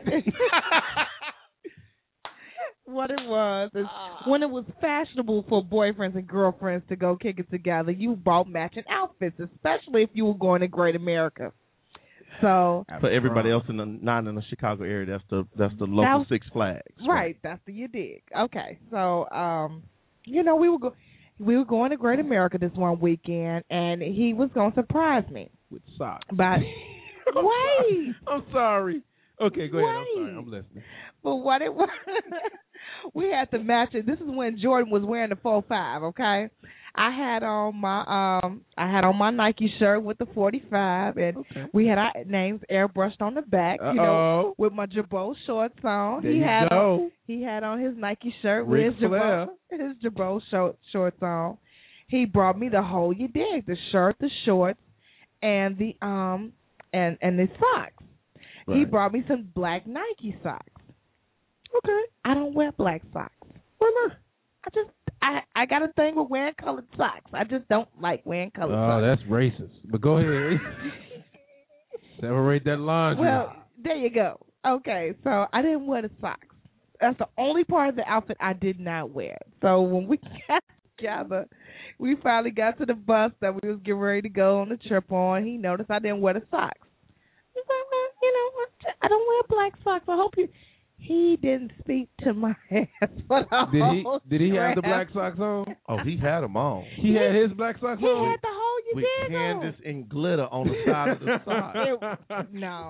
what it was is when it was fashionable for boyfriends and girlfriends to go kick it together, you bought matching outfits, especially if you were going to Great America. So for everybody else not in the Chicago area, that's the local Six Flags. Right, that's the you dig. Okay, so we were going to Great America this one weekend, and he was going to surprise me with socks. But wait, I'm sorry. Okay, go ahead. I'm sorry. I'm listening. But what it was, we had to match it. This is when Jordan was wearing the 4.5. Okay, I had on my Nike shirt with the 45, and we had our names airbrushed on the back. You know, with my Jabot shorts on. There He had on his Nike shirt Ric with his Jabot shorts on. He brought me the whole you dig, the shirt, the shorts, and the and the socks. Right. He brought me some black Nike socks. Okay. I don't wear black socks. Why not? I got a thing with wearing colored socks. I just don't like wearing colored socks. Oh, that's racist. But go ahead. Separate that line. Well, there you go. Okay, so I didn't wear the socks. That's the only part of the outfit I did not wear. So when we got together, we finally got to the bus that we was getting ready to go on the trip on. He noticed I didn't wear the socks. He said, well, I don't wear black socks. I hope you... He didn't speak to my ass for the whole Did he have the black socks on? Oh, he had them on. He had his black socks on? He had the whole with Candace and glitter on the side of the sock.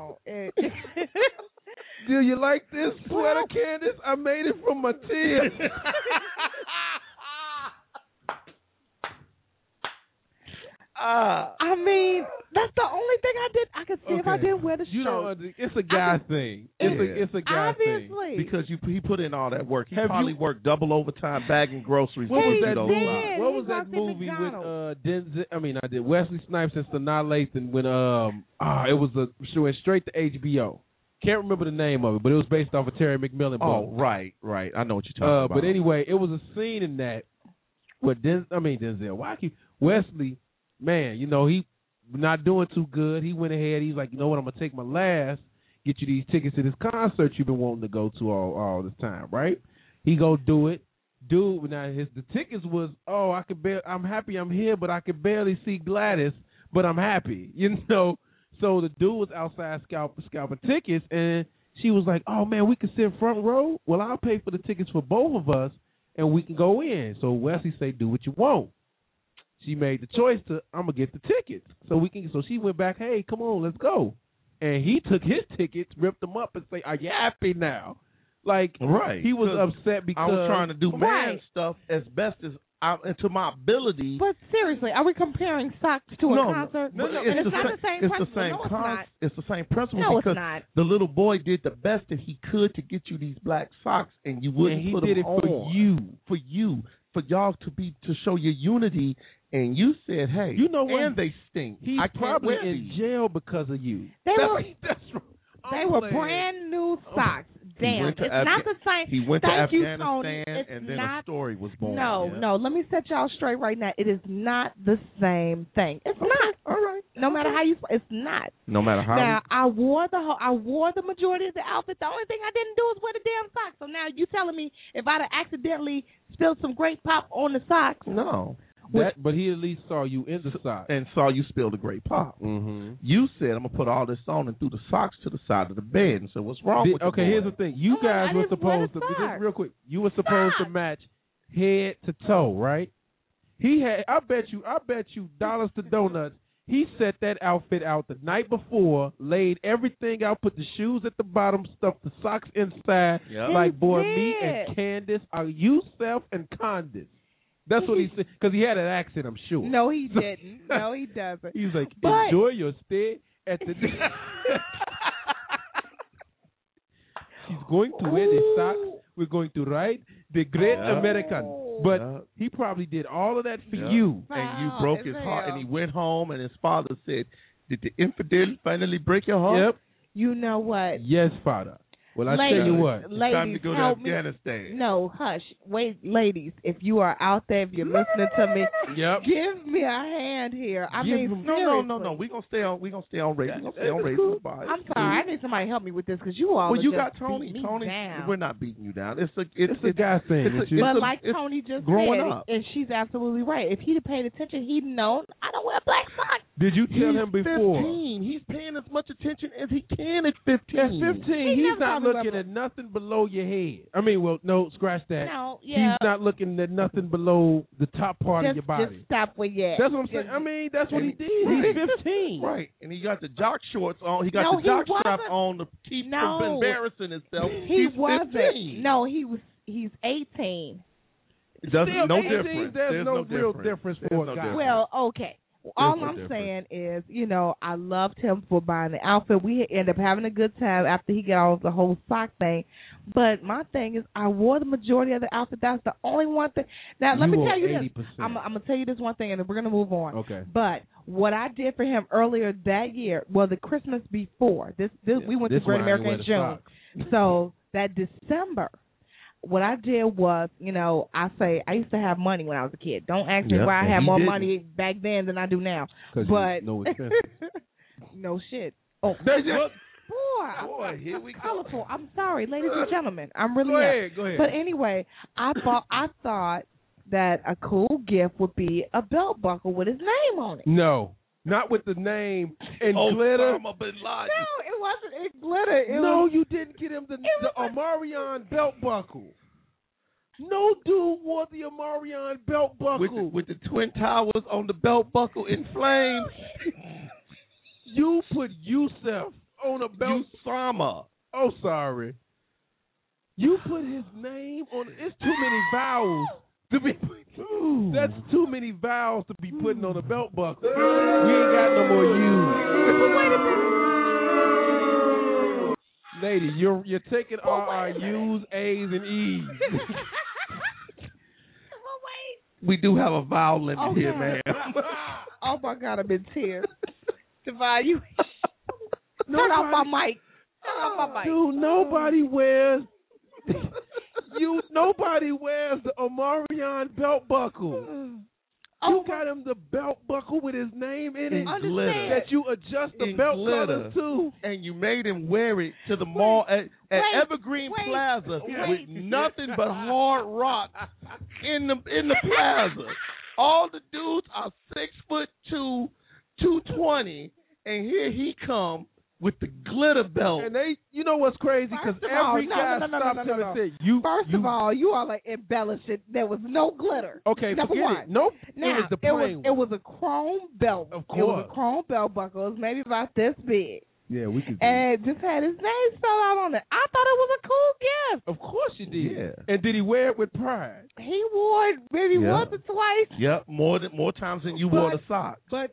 Do you like this sweater, Candace? I made it from my tears. I mean, that's the only thing I did. I could see if I didn't wear the shirt. It's a guy thing. It's a guy thing. Because he put in all that work. He probably worked double overtime bagging groceries. What was that movie with Denzel? I mean, I did Wesley Snipes and Sanaa Lathan when it was went straight to HBO. Can't remember the name of it, but it was based off a Terry McMillan book. Oh, right. I know what you're talking about. But anyway, it was a scene in that where Denzel. Wesley. Man, he not doing too good. He went ahead. He's like, you know what? I'm going to take my last, get you these tickets to this concert you've been wanting to go to all this time, right? He go do it. Dude, now the tickets was, I'm happy I'm here, but I could barely see Gladys, but I'm happy, So the dude was outside scalping tickets, and she was like, oh, man, we can sit front row? Well, I'll pay for the tickets for both of us, and we can go in. So Wesley say, do what you want. She made the choice I'm going to get the tickets. So she went back, hey, come on, let's go. And he took his tickets, ripped them up, and say, are you happy now? Like, right. He was upset because I was trying to do man stuff as best as to my ability. But seriously, are we comparing socks to a concert? No, it's not the same principle. It's the same principle because it's not. The little boy did the best that he could to get you these black socks, and you wouldn't put them on. He did it for you, for y'all to show your unity. And you said, hey, you know what? And they stink. He's probably in jail because of you. They were brand new socks. Damn, it's not the same. He went to Afghanistan, Tony. and then a story was born. No. Let me set y'all straight right now. It is not the same thing. It's not. All right. No matter how you, it's not. No matter how. Now I wore the majority of the outfit. The only thing I didn't do was wear the damn socks. So now you telling me if I'd have accidentally spilled some grape pop on the socks? No. But he at least saw you in the socks. And saw you spill the grape pop. Mm-hmm. You said, I'm going to put all this on and threw the socks to the side of the bed and said, what's wrong with Okay, here's the thing. You guys were supposed to, just real quick, you were supposed to match head to toe, right? I bet you dollars to donuts. He set that outfit out the night before, laid everything out, put the shoes at the bottom, stuffed the socks inside, like boy, me and Candace are Yusef and Candace. That's what he said, because he had an accent, I'm sure. No, he didn't. No, he doesn't. He was like, enjoy your stay at the... She's going to wear the socks. We're going to ride the Great American. But he probably did all of that for you. And you broke his heart. And he went home, and his father said, did the infidel finally break your heart? Yep. You know what? Yes, Father. Well, I tell you what. It's time to go to Afghanistan. No, hush. Wait, ladies, if you are out there, if you're listening to me, give me a hand here. I mean, no. We're going to stay on radio. We're going to stay on radio. I'm sorry. I need somebody to help me with this because you all Well, you just got Tony. Tony, down. We're not beating you down. It's a guy thing. But like Tony just growing said, up. and she's absolutely right. If he'd have paid attention, he'd known I don't wear black socks. Did you tell him before? 15. He's paying as much attention as he can at 15. At 15, he's not looking at nothing below your head. I mean, well, no, scratch that. No, He's not looking at nothing below the top part of your body. Just stop where you're at. That's what I'm saying. I mean, that's what he did. He's 15. Right. And he got the jock shorts on. He got the jock strap on to keep from embarrassing himself. He He's wasn't. 15. No, he's 18. It doesn't, Still, no 18, difference. There's no real difference for a guy. Well, okay. All I'm saying is, I loved him for buying the outfit. We ended up having a good time after he got off the whole sock thing. But my thing is, I wore the majority of the outfit. That's the only one thing. Now, let me tell you 80%. this. I'm going to tell you this one thing, and then we're going to move on. Okay. But what I did for him earlier that year, well, the Christmas before, we went to Great America in June. So that December, what I did was, I used to have money when I was a kid. Don't ask me why I had more money back then than I do now. But no expense. No shit. Oh, boy, here we colorful. Go. I'm sorry, ladies and gentlemen. I'm really go ahead. But anyway, I thought that a cool gift would be a belt buckle with his name on it. No. Not with the name and glitter. Osama bin Laden. No, it wasn't in glitter. You didn't get him the Omarion belt buckle. No dude wore the Omarion belt buckle. With the Twin Towers on the belt buckle in flames. You put Yusef on a belt. Usama. Oh, sorry. You put his name on. It's too many vowels to be. That's too many vowels to be putting on a belt buckle. We ain't got no more U's. Lady, you're taking our U's, A's, and E's. We do have a vowel limit here, man. Oh my God, I'm in tears. Divine, you turn off my mic. Turn off my mic. Dude, nobody wears. Nobody wears the Omarion belt buckle. You got him the belt buckle with his name in it. Glitter. That you adjust the belt colors to. And you made him wear it to the mall at Evergreen Plaza with nothing but hard rock in the plaza. All the dudes are 6'2", 220, and here he come with the glitter belt. And you know what's crazy? Because every guy stopped him and said, First of all, you all are embellishing. There was no glitter. Okay, Number forget one. it. Nope. Now, it was the plain it was a chrome belt. Of course. It was a chrome belt buckle. It was maybe about this big. Yeah, we could. And it just had his name spelled out on it. I thought it was a cool gift. Of course you did. Yeah. And did he wear it with pride? He wore it maybe once or twice. Yep, more times than you wore the socks. But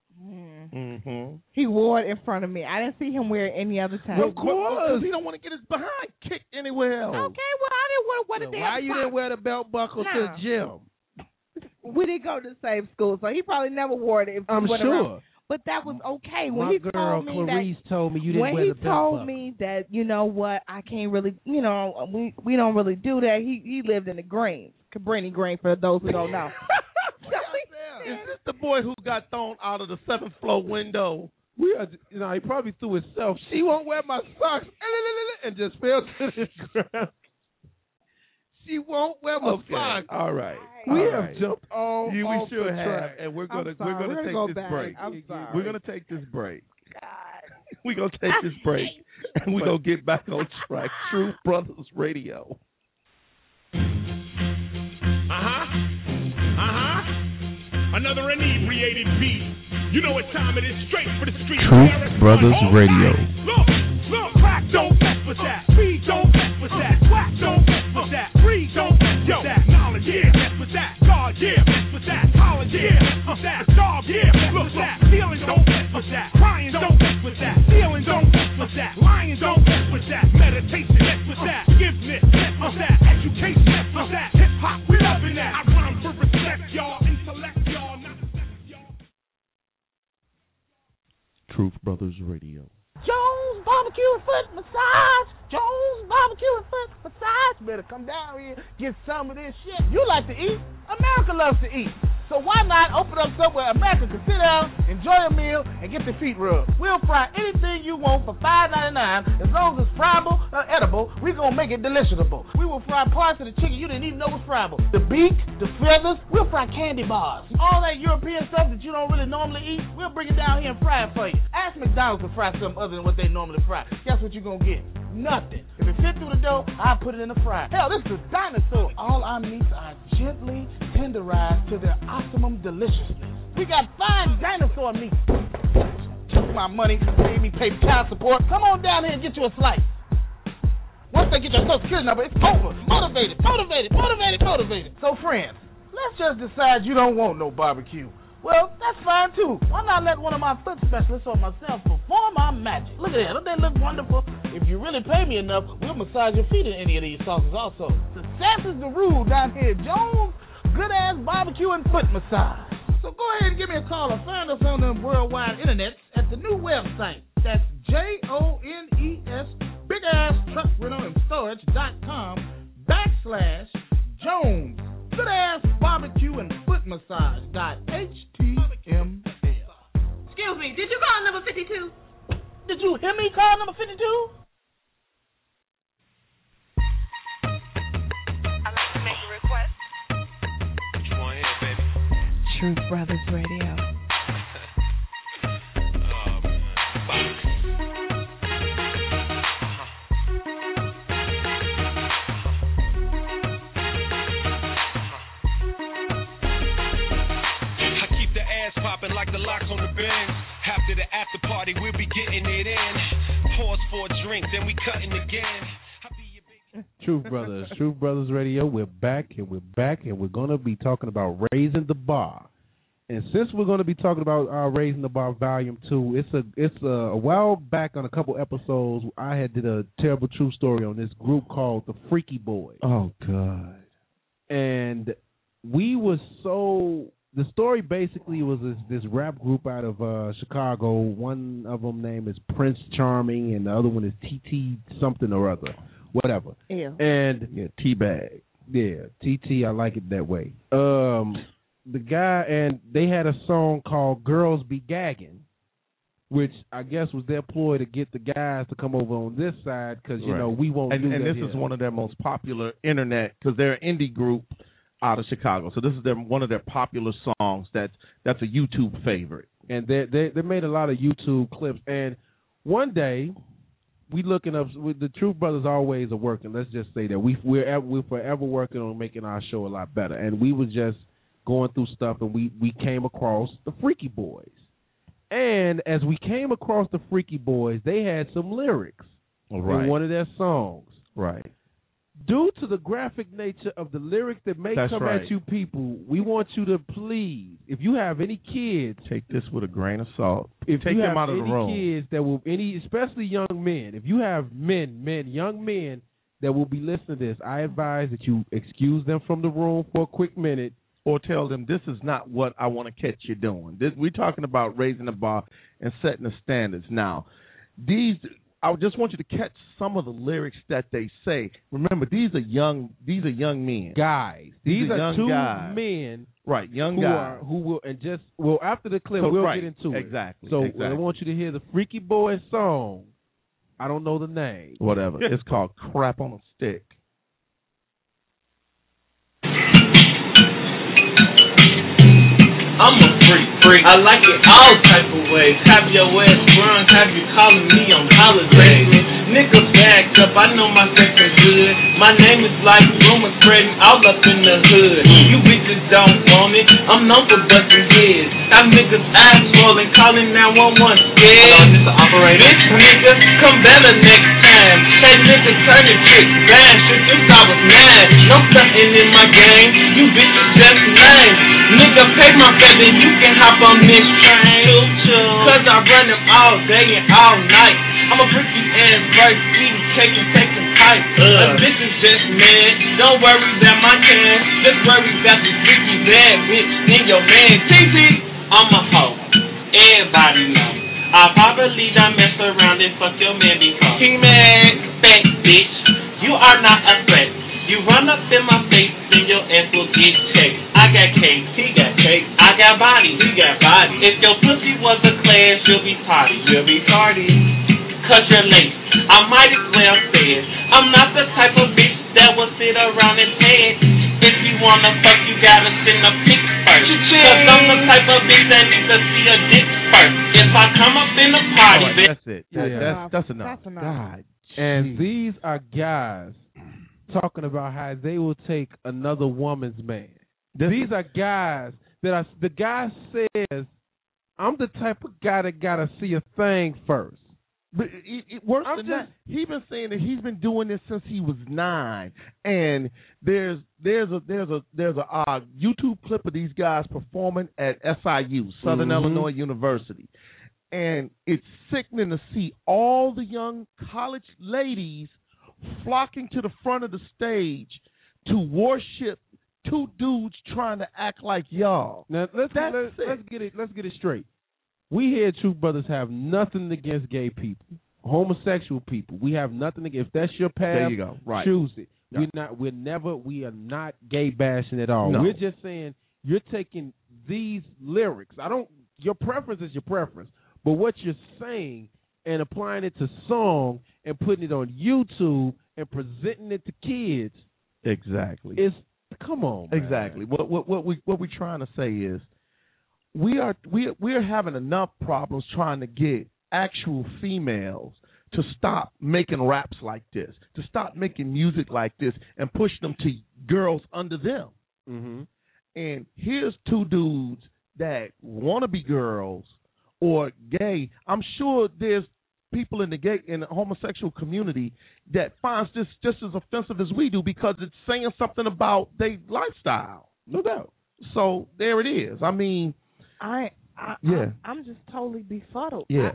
he wore it in front of me. I didn't see him wear it any other time. Well, of course. He don't want to get his behind kicked anywhere else. Okay, well, I didn't want to wear the damn Why you didn't wear the belt buckle to the gym? We didn't go to the same school, so he probably never wore it. I'm sure. Around. But that was okay. When My he girl told me Clarice told me you didn't wear the belt buckle. When he told me that, you know what, I can't really, we don't really do that. He lived in the Greens, Cabrini Green, for those who don't know. Is this the boy who got thrown out of the 7th floor window? He probably threw himself. She won't wear my socks, and just fell to the ground. She won't wear my socks. All right. We have jumped all we off sure the have, track. and we're gonna take this break. I'm sorry. We're gonna take this break. We're gonna take this break, and we're gonna get back on track. Truth Brothers Radio. Another inebriated beat. You know what time it is, straight for the street. Truth Brothers Radio. Look, crack, don't mess with that. Speed, don't mess with that. Whack, don't mess with that. Free, don't mess with that. Knowledge, yeah, mess with that. God, yeah, mess with that. College, yeah, mess with that. Dog, yeah, mess with that. Feelings, don't mess with that. Crying, don't mess with that. Feelings, don't mess with that. Lying, don't mess with that. Meditation, mess with that. Forgiveness, mess with that. Education, mess with that. Hip hop, we loving that. I rhyme for respect, y'all. Intellect, y'all. Not y'all. Truth Brothers Radio. Jones Barbecue and Foot Massage. Jones Barbecue and Foot Massage. Better come down here, get some of this shit. You like to eat? America loves to eat. So why not open up somewhere America can sit down, enjoy a meal, and get their feet rubbed? We'll fry anything you want for $5.99. As long as it's friable or edible, we're going to make it deliciousable. We will fry parts of the chicken you didn't even know was friable. The beak, the feathers, we'll fry candy bars. All that European stuff that you don't really normally eat, we'll bring it down here and fry it for you. Ask McDonald's to fry something other than what they normally fry. Guess what you're going to get? Nothing. If it fits through the dough, I'll put it in the fryer. Hell, this is a dinosaur. All our meats are gently tenderized to their optimum deliciousness. We got fine dinosaur meat. Took my money, made me pay child support. Come on down here and get you a slice. Once they get your social security number, it's over. Motivated. So friends, let's just decide you don't want no barbecue. Well, that's fine too. Why not let one of my foot specialists or myself perform our magic? Look at that. Don't they look wonderful? If you really pay me enough, we'll massage your feet in any of these sauces also. Success is the rule down here at Jones Good Ass Barbecue and Foot Massage. So go ahead and give me a call or find us on the worldwide internet at the new website. That's JONES Big Ass Truck Rental and Storage.com/Jones Good Ass Barbecue and Foot Massage.html. Excuse me, did you call number 52? Did you hear me call number 52? I'd like to make a request. What you want here, baby? Truth Brothers Radio. Like the locks on the Benz. After the after party, we'll be getting it in. Pause for a drink, then we cutting again. Truth Brothers Radio. We're back, and we're going to be talking about Raising the Bar. And since we're going to be talking about Raising the Bar Volume 2, it's a while back on a couple episodes, I had did a terrible true story on this group called the Freaky Boys. Oh, God. And we was so... The story basically was this rap group out of Chicago. One of them name is Prince Charming, and the other one is TT something or other, whatever. Yeah. And T-Bag. Yeah, TT. I like it that way. The guy, and they had a song called "Girls Be Gagging," which I guess was their ploy to get the guys to come over on this side because you know we won't. And that this here. is one of their most popular internet because they're an indie group out of Chicago. So this is one of their popular songs that's a YouTube favorite. And they made a lot of YouTube clips. And one day, we looking up, the Truth Brothers always are working. Let's just say that we're forever working on making our show a lot better. And we was just going through stuff, and we came across the Freaky Boys. And as we came across the Freaky Boys, they had some lyrics in one of their songs. Right. Due to the graphic nature of the lyrics that may come at you people, we want you to please, if you have any kids, take this with a grain of salt. If take you them have out of the room. Any kids that will, especially young men, if you have young men that will be listening to this, I advise that you excuse them from the room for a quick minute. Or tell them this is not what I want to catch you doing. We're talking about raising the bar and setting the standards. Now, I just want you to catch some of the lyrics that they say. Remember, these are young men. Guys. These are two guys. Men. Right, young guys. Who will, and just, after the clip, we'll get into it. Exactly. So I want you to hear the Freaky Boys song. I don't know the name. Whatever. It's called Crap on a Stick. I'm a freak. I like it all type of ways. Have your ass drunk, have you calling me on holidays. Nigga bad act up, I know my sex is good. My name is like rumors spreading all up in the hood. You bitches don't want it, I'm known for busting heads. Got niggas eyes swollen, calling 911. Yeah, hello, this the operator. Bitch nigga, come better next time. That nigga turning tricks bad, shit since I was 9. No stunting in my game, you bitches just lame. Nigga, pay my fare, then you can hop on this train. Cause I run them all day and all night. I'm a freaky ass verse, eating cake and taking pipe. A bitch is just mad, don't worry about my can. Just worry about the freaky bad bitch in your man. TT, I'm a hoe, everybody know. I probably done mess around and fuck your man before. He mad, fat bitch, you are not a threat. You run up in my face and your ass will get checked. I got cake, he got cake. I got body, he got body. If your pussy was a class, you'll be party. You'll be party. Cause you're late. I might as well say it. I'm not the type of bitch that will sit around and pay it. If you wanna fuck, you gotta send a pic first. Cause I'm the type of bitch that needs to see a dick first. If I come up in a party, right, bitch. that's it. That's enough. That's enough. God. And these are guys talking about how they will take another woman's man. These are guys that the guy says, I'm the type of guy that gotta see a thing first. But worse than that, he's been saying that he's been doing this since he was 9. And there's a YouTube clip of these guys performing at SIU, Southern Illinois University, and it's sickening to see all the young college ladies flocking to the front of the stage to worship two dudes trying to act like y'all. Now let's get it straight. We here at Truth Brothers have nothing against gay people, homosexual people. We have nothing against. If that's your path, there you go. Right. Choose it. Yeah. We are not gay bashing at all. No. We're just saying you're taking these lyrics. Your preference is your preference, but what you're saying and applying it to song and putting it on YouTube and presenting it to kids. Exactly. Come on, man. Exactly. What we're trying to say is we're having enough problems trying to get actual females to stop making raps like this, to stop making music like this, and push them to girls under them. Mm-hmm. And here's two dudes that want to be girls or gay. I'm sure there's people in the homosexual community that finds this just as offensive as we do because it's saying something about their lifestyle. No doubt. So there it is. I mean, I'm just totally befuddled. Yeah,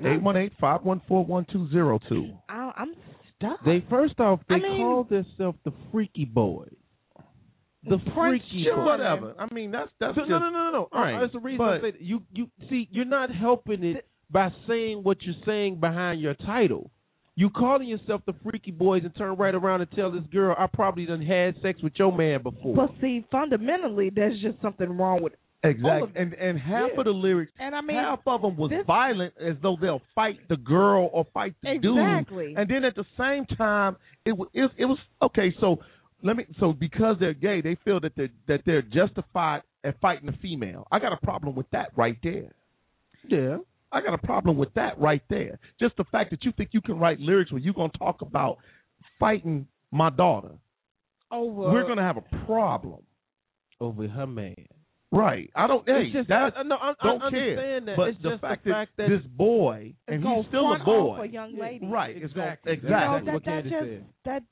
818-514-1202. I'm stuck. They called themselves the Freaky Boys. The Freaky Boys. Whatever. I mean, that's no. All right. That's the reason I say that. You see, you're not helping it by saying what you're saying behind your title. You calling yourself the Freaky Boys and turn right around and tell this girl, I probably done had sex with your man before. But see, fundamentally, there's just something wrong with exactly. And half of the lyrics, and I mean, half of them was violent, as though they'll fight the girl or fight the dude. Exactly. And then at the same time, it was okay. So because they're gay, they feel that they're justified at fighting the female. I got a problem with that right there. Yeah. I got a problem with that right there. Just the fact that you think you can write lyrics where you're going to talk about fighting my daughter. We're going to have a problem. Over her man. Right. I don't I don't care. That. But it's the just fact that this boy, and he's still a boy. A young lady. Right. Exactly. You know, that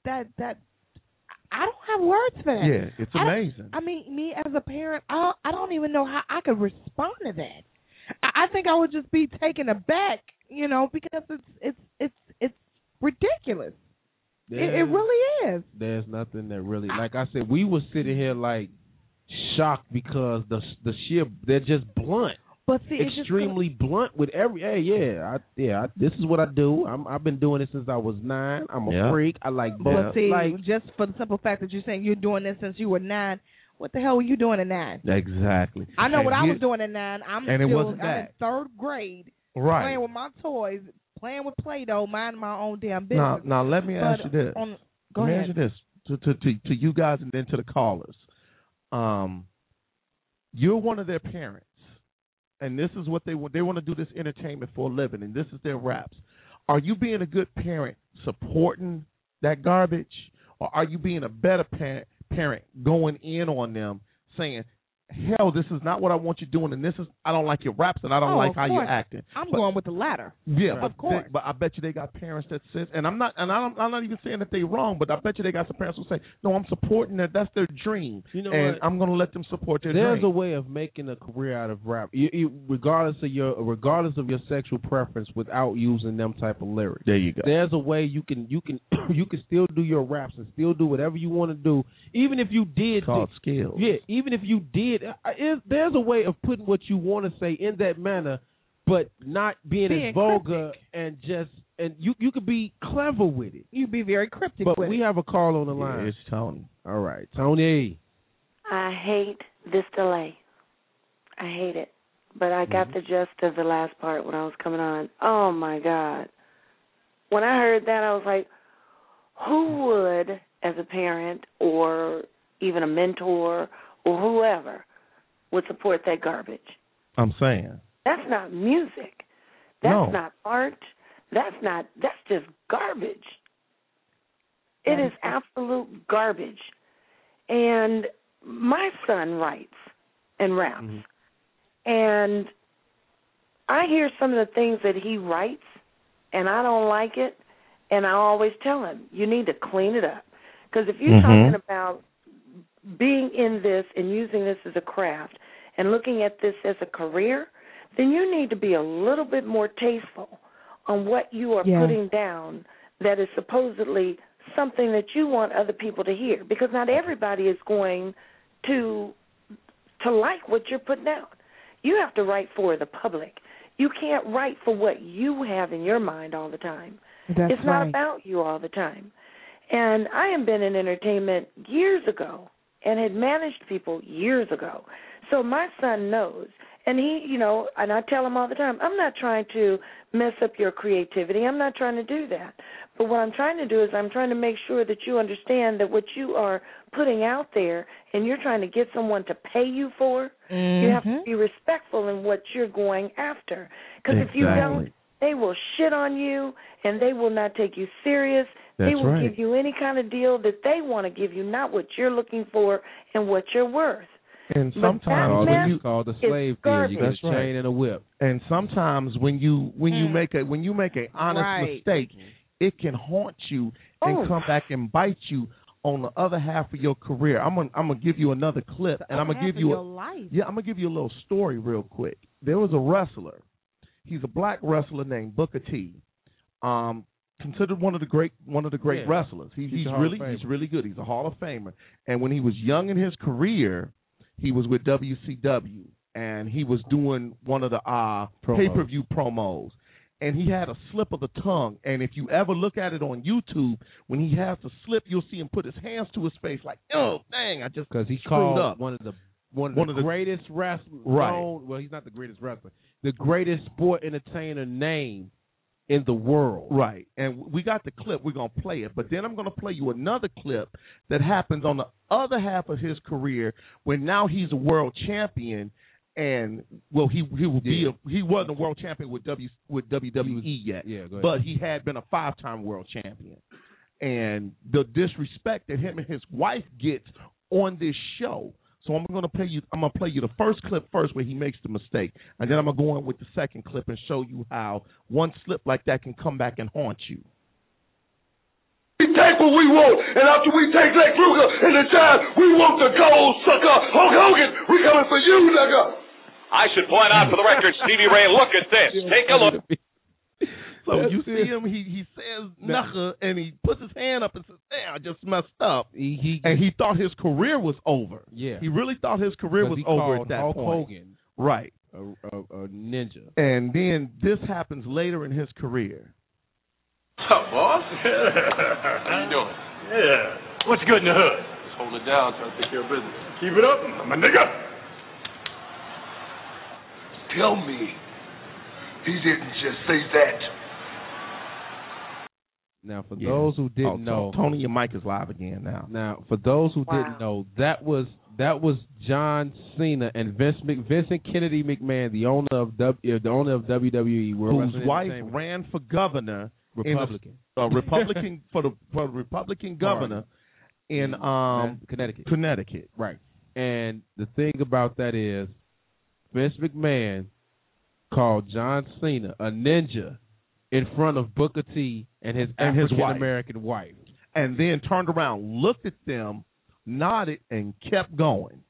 I don't have words for that. Yeah, it's amazing. I mean, me as a parent, I don't even know how I could respond to that. I think I would just be taken aback, because it's ridiculous. It really is. There's nothing that really, like I said, we were sitting here like shocked because the sheer, they're just blunt. But see, extremely blunt with every. This is what I do. I've been doing it since I was 9. I'm a freak. I like. But see, just for the simple fact that you're saying you're doing this since you were 9. What the hell were you doing at 9? Exactly. I know what I was doing at 9. I'm in 3rd grade, right? Playing with my toys, playing with Play-Doh, minding my own damn business. Now let me ask you this. Go ahead. Let me ask you this to you guys and then to the callers. You're one of their parents, and this is what they want. They want to do this entertainment for a living, and this is their raps. Are you being a good parent, supporting that garbage, or are you being a better parent going in on them, saying, hell, this is not what I want you doing, and I don't like your raps, and I don't like how you're acting. I'm going with the latter. Yeah, of course. But I bet you they got parents that sit, and I'm not even saying that they're wrong, but I bet you they got some parents who say, no, I'm supporting that. That's their dream, and I'm going to let them support their dream. There's a way of making a career out of rap, regardless of your sexual preference, without using them type of lyrics. There you go. There's a way you can still do your raps and still do whatever you want to do, even if you did. It's called skills. Yeah, even if you did. There's a way of putting what you want to say in that manner, but not being as vulgar cryptic. and you could be clever with it. You be very cryptic but with it. We have a call on the line. It's Tony. All right, Tony. I hate this delay. I hate it. But I got the gist of the last part when I was coming on. Oh, my God. When I heard that, I was like, who would, as a parent or even a mentor or whoever, would support that garbage? I'm saying. That's not music. That's not art. That's just garbage. It is absolute garbage. And my son writes and raps. And I hear some of the things that he writes, and I don't like it, and I always tell him, you need to clean it up. Because if you're talking about being in this and using this as a craft and looking at this as a career, then you need to be a little bit more tasteful on what you are putting down that is supposedly something that you want other people to hear, because not everybody is going to like what you're putting down. You have to write for the public. You can't write for what you have in your mind all the time. It's not about you all the time. And I have been in entertainment years ago and had managed people years ago. So my son knows. And he, and I tell him all the time, I'm not trying to mess up your creativity. I'm not trying to do that. But what I'm trying to do is I'm trying to make sure that you understand that what you are putting out there and you're trying to get someone to pay you for, you have to be respectful in what you're going after. Because if you don't, they will shit on you and they will not take you serious. They will give you any kind of deal that they want to give you, not what you're looking for and what you're worth. And sometimes when you call the slave deal, you get a chain and a whip. And sometimes when you make an honest mistake, it can haunt you and come back and bite you on the other half of your career. I'm gonna give you another clip, and I'm gonna give you I'm gonna give you a little story real quick. There was a wrestler. He's a black wrestler named Booker T. Considered one of the great wrestlers. He's really good. He's a Hall of Famer. And when he was young in his career, he was with WCW, and he was doing one of the pay-per-view promos. And he had a slip of the tongue. And if you ever look at it on YouTube, when he has the slip, you'll see him put his hands to his face like, oh, dang, I just because he's screwed called up. one of the greatest wrestlers. Right. Well, he's not the greatest wrestler. The greatest sport entertainer name in the world. Right. And we got the clip. We're going to play it. But then I'm going to play you another clip that happens on the other half of his career when now he's a world champion. And, well, he wasn't a world champion with WWE yet. But he had been a 5-time world champion. And the disrespect that him and his wife gets on this show. So I'm gonna play you the first clip first where he makes the mistake, and then I'm gonna go in with the second clip and show you how one slip like that can come back and haunt you. We take what we want, and after we take Lex Luger in the time, we want the gold sucker Hulk Hogan. We coming for you, nigga. I should point out for the record, Stevie Ray, look at this. Take a look. So you see him, he says "knucker" and he puts his hand up and says, "Damn, I just messed up." And he thought his career was over. Yeah, he really thought his career was over at that Hulk point. Hogan, right? A ninja. And then this happens later in his career. What's up, boss? How you doing? Yeah. What's good in the hood? Just holding it down, trying to take care of business. Keep it up, my nigga. Tell me, he didn't just say that. Now, for those who didn't know, Tony, your mic is live again now. Now, for those who didn't know, that was John Cena and Vincent Kennedy McMahon, the owner of WWE, whose wife ran for governor Republican. Republican for the Republican governor in Connecticut. Right. And the thing about that is, Vince McMahon called John Cena a ninja in front of Booker T and his African-American wife. And then turned around, looked at them, nodded, and kept going.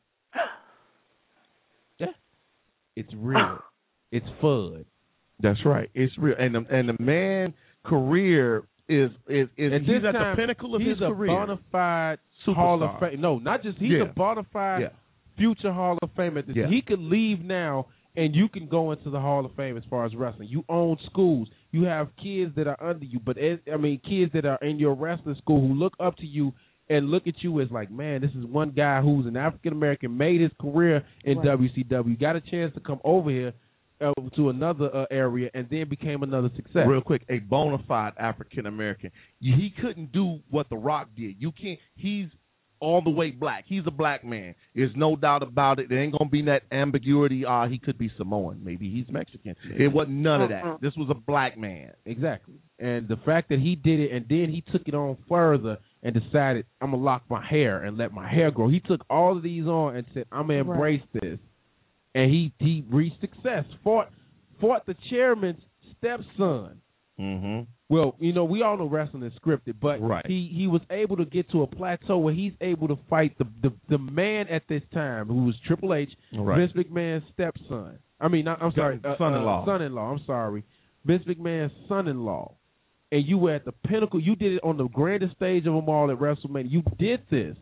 Yeah. It's real. It's fun. That's right. It's real. And the man career is he's at the pinnacle of his career. He's a bona fide Hall of Fame. No, not just he's a bona fide future Hall of Fame. He could leave now and you can go into the Hall of Fame as far as wrestling. You own schools. You have kids that are under you, but kids that are in your wrestling school who look up to you and look at you as like, man, this is one guy who's an African American, made his career in WCW, got a chance to come over here to another area, and then became another success. Real quick, a bona fide African American. He couldn't do what The Rock did. You can't. He's all the way black. He's a black man. There's no doubt about it. There ain't gonna be that ambiguity. He could be Samoan. Maybe he's Mexican. It wasn't none of that. This was a black man. Exactly. And the fact that he did it, and then he took it on further and decided, I'm gonna lock my hair and let my hair grow. He took all of these on and said, I'm gonna embrace this. And he reached success. Fought the chairman's stepson. Mm-hmm. Well, we all know wrestling is scripted, but he was able to get to a plateau where he's able to fight the man at this time, who was Triple H, Vince McMahon's stepson. Son-in-law. Son-in-law. I'm sorry, Vince McMahon's son-in-law. And you were at the pinnacle. You did it on the grandest stage of them all at WrestleMania. You did this,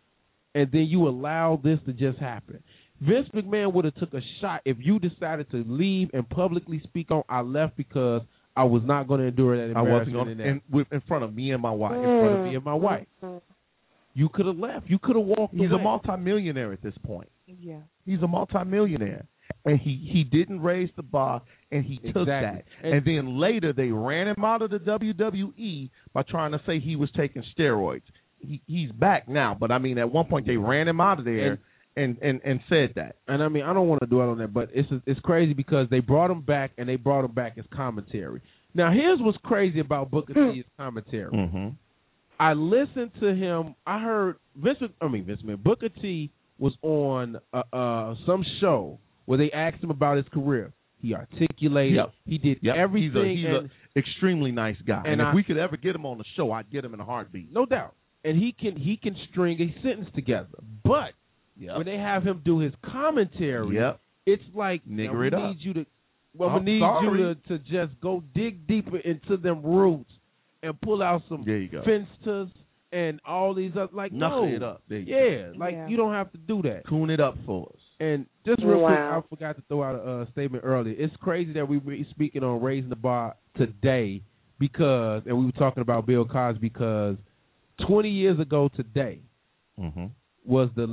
and then you allowed this to just happen. Vince McMahon would have took a shot if you decided to leave and publicly speak on, I left because I was not going to endure that embarrassment in front of me and my wife. In front of me and my wife. You could have left. You could have walked away. He's a multimillionaire at this point. Yeah. He's a multimillionaire. And he didn't raise the bar, and he took that. And then later they ran him out of the WWE by trying to say he was taking steroids. He's back now, but, at one point they ran him out of there and said that. And, I don't want to dwell on that, but it's crazy because they brought him back, and they brought him back as commentary. Now, here's what's crazy about Booker T's commentary. Mm-hmm. I listened to him. I heard Booker T was on some show where they asked him about his career. He articulated. Yep. He did everything. He's an extremely nice guy. And if we could ever get him on the show, I'd get him in a heartbeat. No doubt. And he can string a sentence together. But when they have him do his commentary, it's like, nigger it up. We need you to just go dig deeper into them roots and pull out some finsters and all these other, knuckle it up. You don't have to do that. Coon it up for us. And just real quick, I forgot to throw out a statement earlier. It's crazy that we were speaking on raising the bar today and we were talking about Bill Cosby because 20 years ago today was the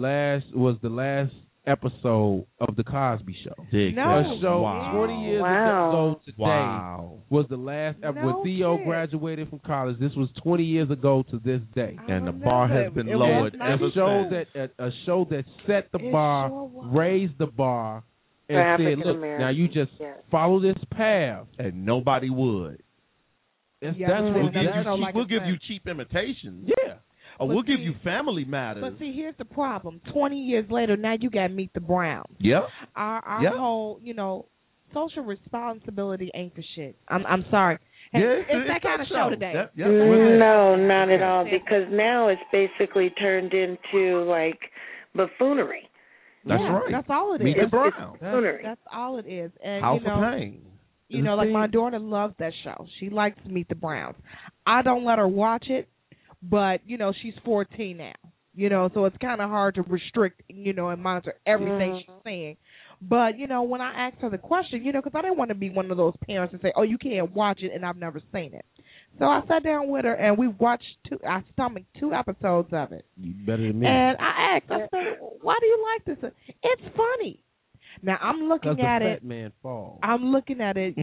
last episode of the Cosby Show. No. Show 20 years ago today was the last episode. When Theo graduated from college, this was 20 years ago to this day. And the bar has been lowered ever since. A show that set the bar, raised the bar, and said, look, now you just follow this path. And nobody would. That's what we'll give you cheap imitations. Yeah. Or we'll give you Family Matters. But see, here's the problem. 20 years later, now you got to Meet the Browns. Yep. Our whole, social responsibility ain't for shit. I'm sorry. It's that kind of show today. No, not at all. Because now it's basically turned into buffoonery. That's right. That's all it is. Meet the Browns. That's all it is. And House of Pain. My daughter loves that show. She likes to Meet the Browns. I don't let her watch it. But, she's 14 now, so it's kind of hard to restrict, and monitor everything she's saying. But, when I asked her the question, because I didn't want to be one of those parents and say, oh, you can't watch it and I've never seen it. So I sat down with her and we watched I stomached 2 episodes of it. You better than me. And I asked, I said, why do you like this? It's funny. Now, I'm looking at it. Man falls. I'm looking at it,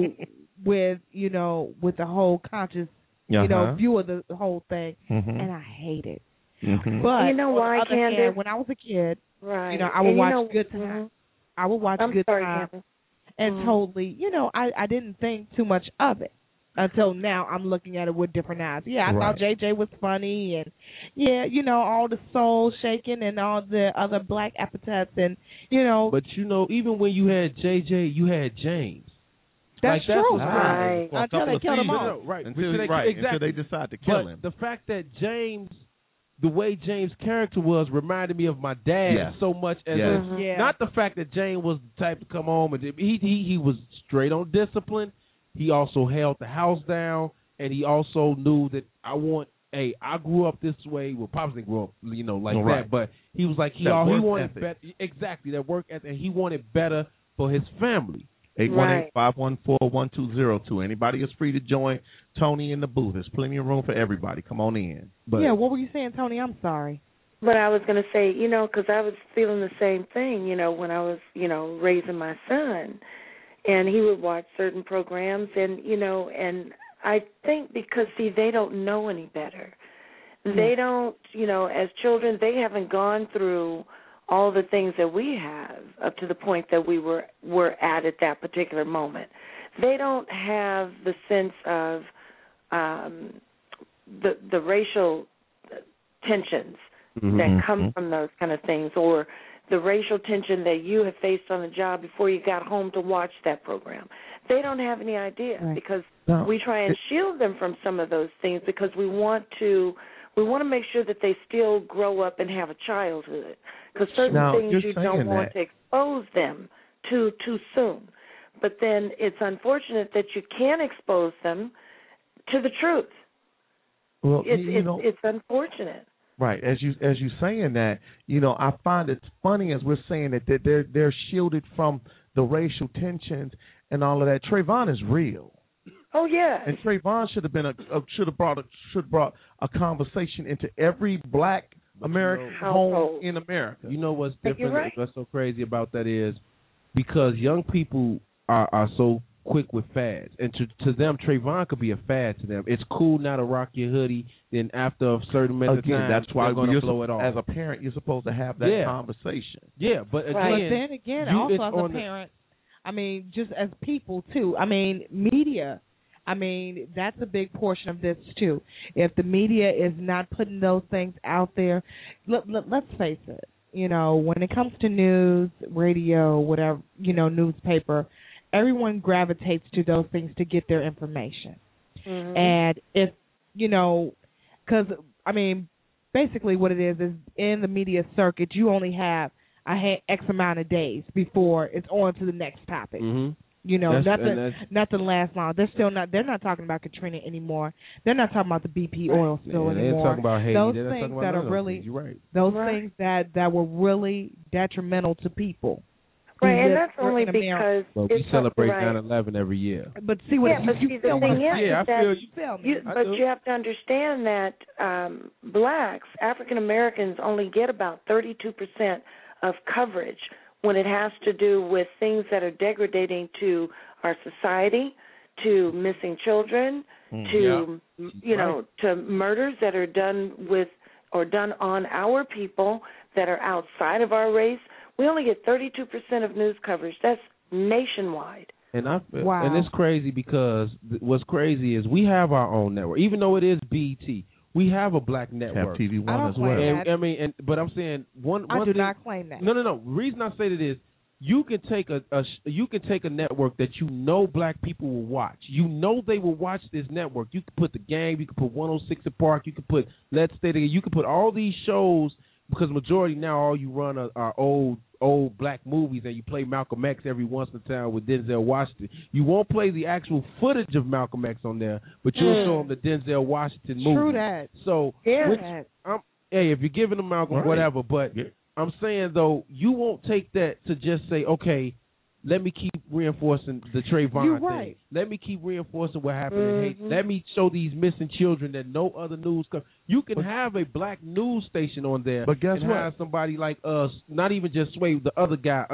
with the whole conscious view of the whole thing, and I hate it. But you know why, Candace? When I was a kid, right? I would watch Good Times. I would watch Good Times, and totally, I didn't think too much of it. until now I'm looking at it with different eyes. Yeah, I Right. thought JJ was funny, and yeah, you know, all the soul shaking and all the other black epithets, and you know. But you know, even when you had JJ, you had James. That's like, true. Right. For a Until couple they of killed him seasons. off. Right. Until they decide to kill but him. the fact that James, the way James' character was, reminded me of my dad Yes. so much. As Yes. Yeah. Not the fact that James was the type to come home and he was straight on discipline. He also held the house down, and he also knew that I grew up this way. Well, Pops didn't grow up, you know, like Right. that, but he was like he That work wanted ethic. better. Exactly, that work ethic, and he wanted better for his family. 818-514-1202. Anybody is free to join Tony in the booth. There's plenty of room for everybody. Come on in. But Yeah, what were you saying, Tony? I'm sorry. But I was going to say, you know, because I was feeling the same thing, you know, when I was, you know, raising my son. And he would watch certain programs, and, you know, and I think because, see, they don't know any better. They don't, you know, as children, they haven't gone through all the things that we have up to the point that we were at that particular moment. They don't have the sense of the racial tensions that come from those kind of things, or the racial tension that you have faced on the job before you got home to watch that program. They don't have any idea because we try and shield them from some of those things because we want to make sure that they still grow up and have a childhood, because certain things you don't want to expose them to too soon. But then it's unfortunate that you can't expose them to the truth. Well, it's unfortunate. Right, as you saying that, you know, I find it funny as we're saying that they're shielded from the racial tensions and all of that. Trayvon is real. Oh yeah. And Trayvon should have been should have brought a conversation into every black American home in America. You know what's different? Right. What's so crazy about that is because young people are so quick with fads, and to them, Trayvon could be a fad to them. It's cool now to rock your hoodie. Then after a certain amount of time, that's why they're going to blow it off. As a parent, you're supposed to have that conversation. Yeah, but again, But then again, also as a parent, I mean, just as people too. I mean, media. I mean, that's a big portion of this too. If the media is not putting those things out there, let's face it. You know, when it comes to news, radio, whatever, you know, newspaper, everyone gravitates to those things to get their information. And if, you know, because, I mean, basically what it is in the media circuit, you only have X amount of days before it's on to the next topic. You know, nothing lasts long. They're not talking about Katrina anymore. They're not talking about the BP oil spill anymore. They ain't talking about Haiti. Those They're things talking about that are those really things. You're right. those things that were really detrimental to people. Right, and that's only because we celebrate 9/11 every year. But see what but see, the thing is that you you have to understand that blacks, African Americans, only get about 32% of coverage when it has to do with things that are degrading to our society, to missing children, to to murders that are done with or done on our people that are outside of our race. We only get 32% of news coverage. That's nationwide. And and it's crazy because what's crazy is we have our own network, even though it is BET. We have a black network. Have TV One as well. I mean, but I'm saying one I do thing, not claim that. No. The reason I say that is you can take a network that you know black people will watch. You know they will watch this network. You can put The Game. You can put 106 & Park. You can put Let's Stay Together. You can put all these shows because majority now all you run are old black movies, and you play Malcolm X every once in a time with Denzel Washington. You won't play the actual footage of Malcolm X on there, but you'll show them the Denzel Washington movie. True that. So, hey, if you're giving them Malcolm, whatever, but I'm saying, though, you won't take that to just say, okay, let me keep reinforcing the Trayvon thing. Let me keep reinforcing what happened in Haiti. Let me show these missing children that no other news comes. You can have a black news station on there, but guess and what? have somebody like us, not even just Sway, the other guy.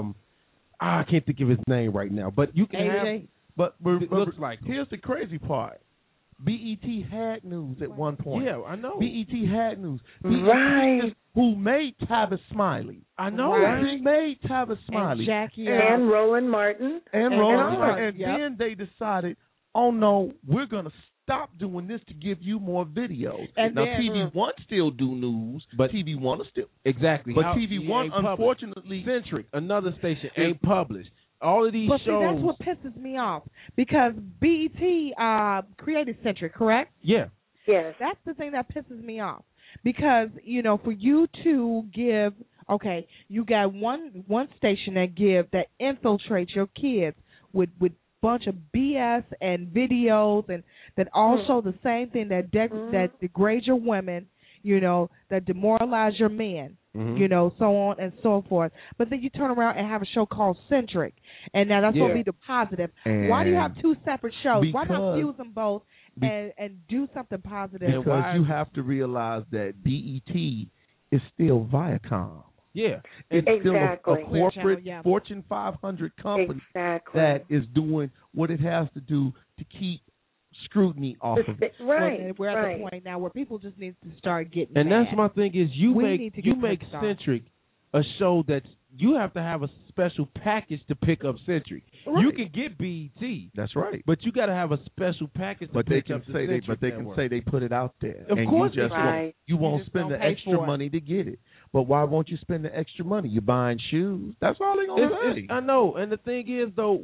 I can't think of his name right now, but you can have. But it looks like here's the crazy part. BET had news at one point. Yeah, I know. BET had news. Right. Who made Tavis Smiley? I know. Who made Tavis Smiley? And Jackie and Roland Martin. And Roland Martin. And then they decided, oh no, we're gonna stop doing this to give you more videos. And now then, TV One still do news, but TV One is still exactly. But How, TV One, unfortunately, Centric, another station ain't published. All of these but shows. See, that's what pisses me off because BET created Centric, correct? Yeah. Yes. That's the thing that pisses me off because for you to give, okay, you got one station that infiltrates your kids with bunch of BS and videos and that also the same thing that that degrades your women, that demoralize your men. So on and so forth. But then you turn around and have a show called Centric, and now that's going to be the positive. And why do you have two separate shows? Why not because- fuse them both and do something positive? because you have to realize that BET is still Viacom. Yeah, it's Exactly. still a corporate Channel, Fortune 500 company Exactly. that is doing what it has to do to keep scrutiny off of it. Right. Well, we're at the point now where people just need to start getting And mad. that's my thing is We make need to you get make pissed off. Centric a show that you have to have a special package to pick up Centric. Right. You can get BET. That's right. But you got to have a special package to But they pick can up the say Centric they can network. say they put it out there. Of and course you just they won't, you won't just spend don't the pay extra for it. money to get it. But why won't you spend the extra money? You're buying shoes. That's all they're gonna say. I know, and the thing is though,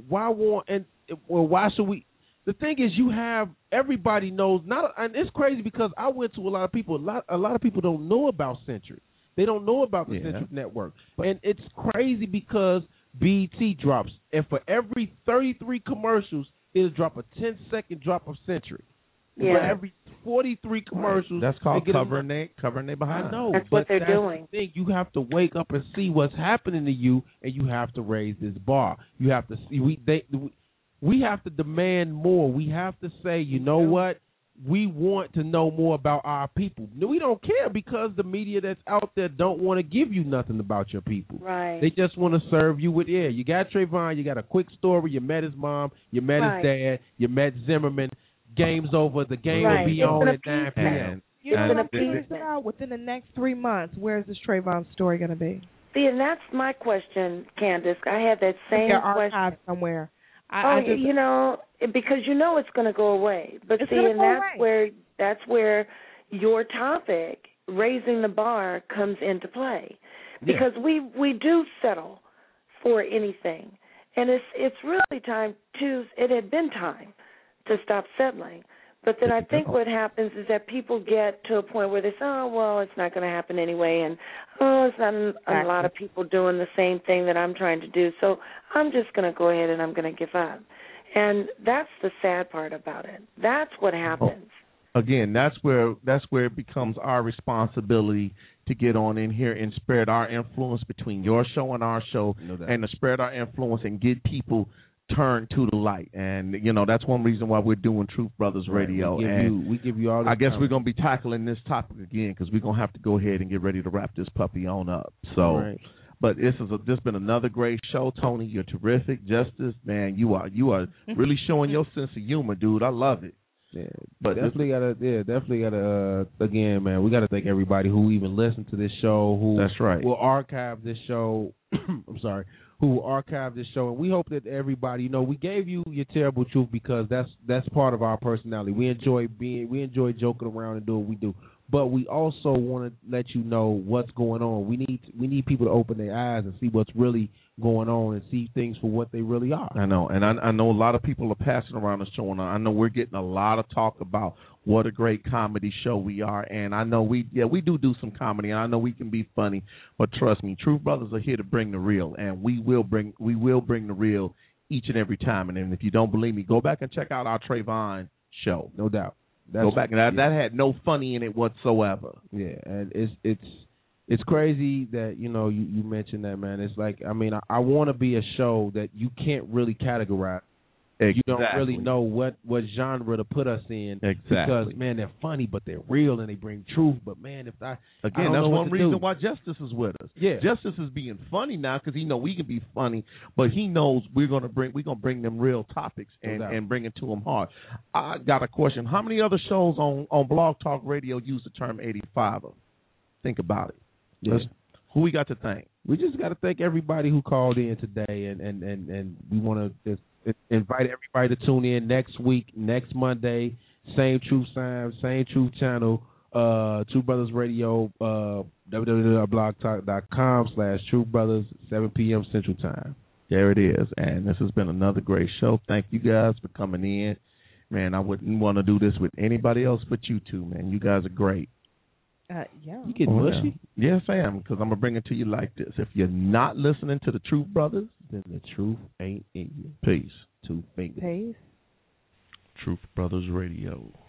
why should we? The thing is, you have everybody knows and it's crazy because I went to a lot of people. A lot of people don't know about Centric. They don't know about the Centric network, and it's crazy because BET drops, and for every 33 commercials, it'll drop a 10-second drop of Centric. Yeah. For every 43 commercials, That's called they get covering they behind. I know, That's but what they're that's doing. The thing. You have to wake up and see what's happening to you, and you have to raise this bar. You have to see we have to demand more. We have to say, you know what? We want to know more about our people. We don't care because the media that's out there don't want to give you nothing about your people. Right. They just want to serve you with, you got Trayvon, you got a quick story, you met his mom, you met his dad, you met Zimmerman, game's over, the game will be on at 9 p.m. You know It's what an I'm curious appeasement. about? Within the next 3 months, where is this Trayvon story going to be? See, and that's my question, Candace. I had that same Your question. archive somewhere. Because it's going to go away. But It's see, gonna and go that's where your topic, raising the bar, comes into play. Because we do settle for anything, and it's really time it had been time to stop settling. But then I think what happens is that people get to a point where they say, oh, well, it's not going to happen anyway, and, it's not a lot of people doing the same thing that I'm trying to do, so I'm just going to go ahead and I'm going to give up. And that's the sad part about it. That's what happens. Again, that's where it becomes our responsibility to get on in here and spread our influence between your show and our show, and to spread our influence and get people turn to the light. And that's one reason why we're doing Truth Brothers Radio. We give you all. I guess we're going to be tackling this topic again because we're going to have to go ahead and get ready to wrap this puppy on up. So, but this has been another great show, Tony. You're terrific, Justice. Man, you are really showing your sense of humor, dude. I love it. Yeah, but definitely gotta. Again, man, we gotta thank everybody who even listened to this show. That's right. Will archive this show. I'm sorry. Who will archive this show, and we hope that everybody, we gave you your terrible truth because that's part of our personality. We enjoy joking around and doing what we do, but we also want to let you know what's going on. We need people to open their eyes and see what's really going on and see things for what they really are. I know, and I know a lot of people are passing around the show, and I know we're getting a lot of talk about what a great comedy show we are, and I know we do some comedy, and I know we can be funny, but trust me, Truth Brothers are here to bring the real, and we will bring the real each and every time. And if you don't believe me, go back and check out our Trayvon show. No doubt. Go back, and that had no funny in it whatsoever. Yeah, and it's crazy that you mentioned that, man. It's like, I want to be a show that you can't really categorize. Exactly. You don't really know what genre to put us in. Exactly. Because, man, they're funny, but they're real and they bring truth. But, man, that's one reason why Justice is with us. Yeah. Justice is being funny now because he know we can be funny, but he knows we're gonna bring them real topics and bring it to them hard. I got a question. How many other shows on Blog Talk Radio use the term 85er? Think about it. Yeah. Who we got to thank? We just got to thank everybody who called in today, and we want to just invite everybody to tune in next week, next Monday, same truth time, same truth channel, True Brothers Radio, www.blogtalk.com/True Brothers, 7 p.m. Central Time. There it is. And this has been another great show. Thank you guys for coming in. Man, I wouldn't want to do this with anybody else but you two, man. You guys are great. Yeah. You getting mushy? Yes, I am, because I'm going to bring it to you like this. If you're not listening to the Truth Brothers, then the truth ain't in you. Peace. 2 fingers. Peace. Truth Brothers Radio.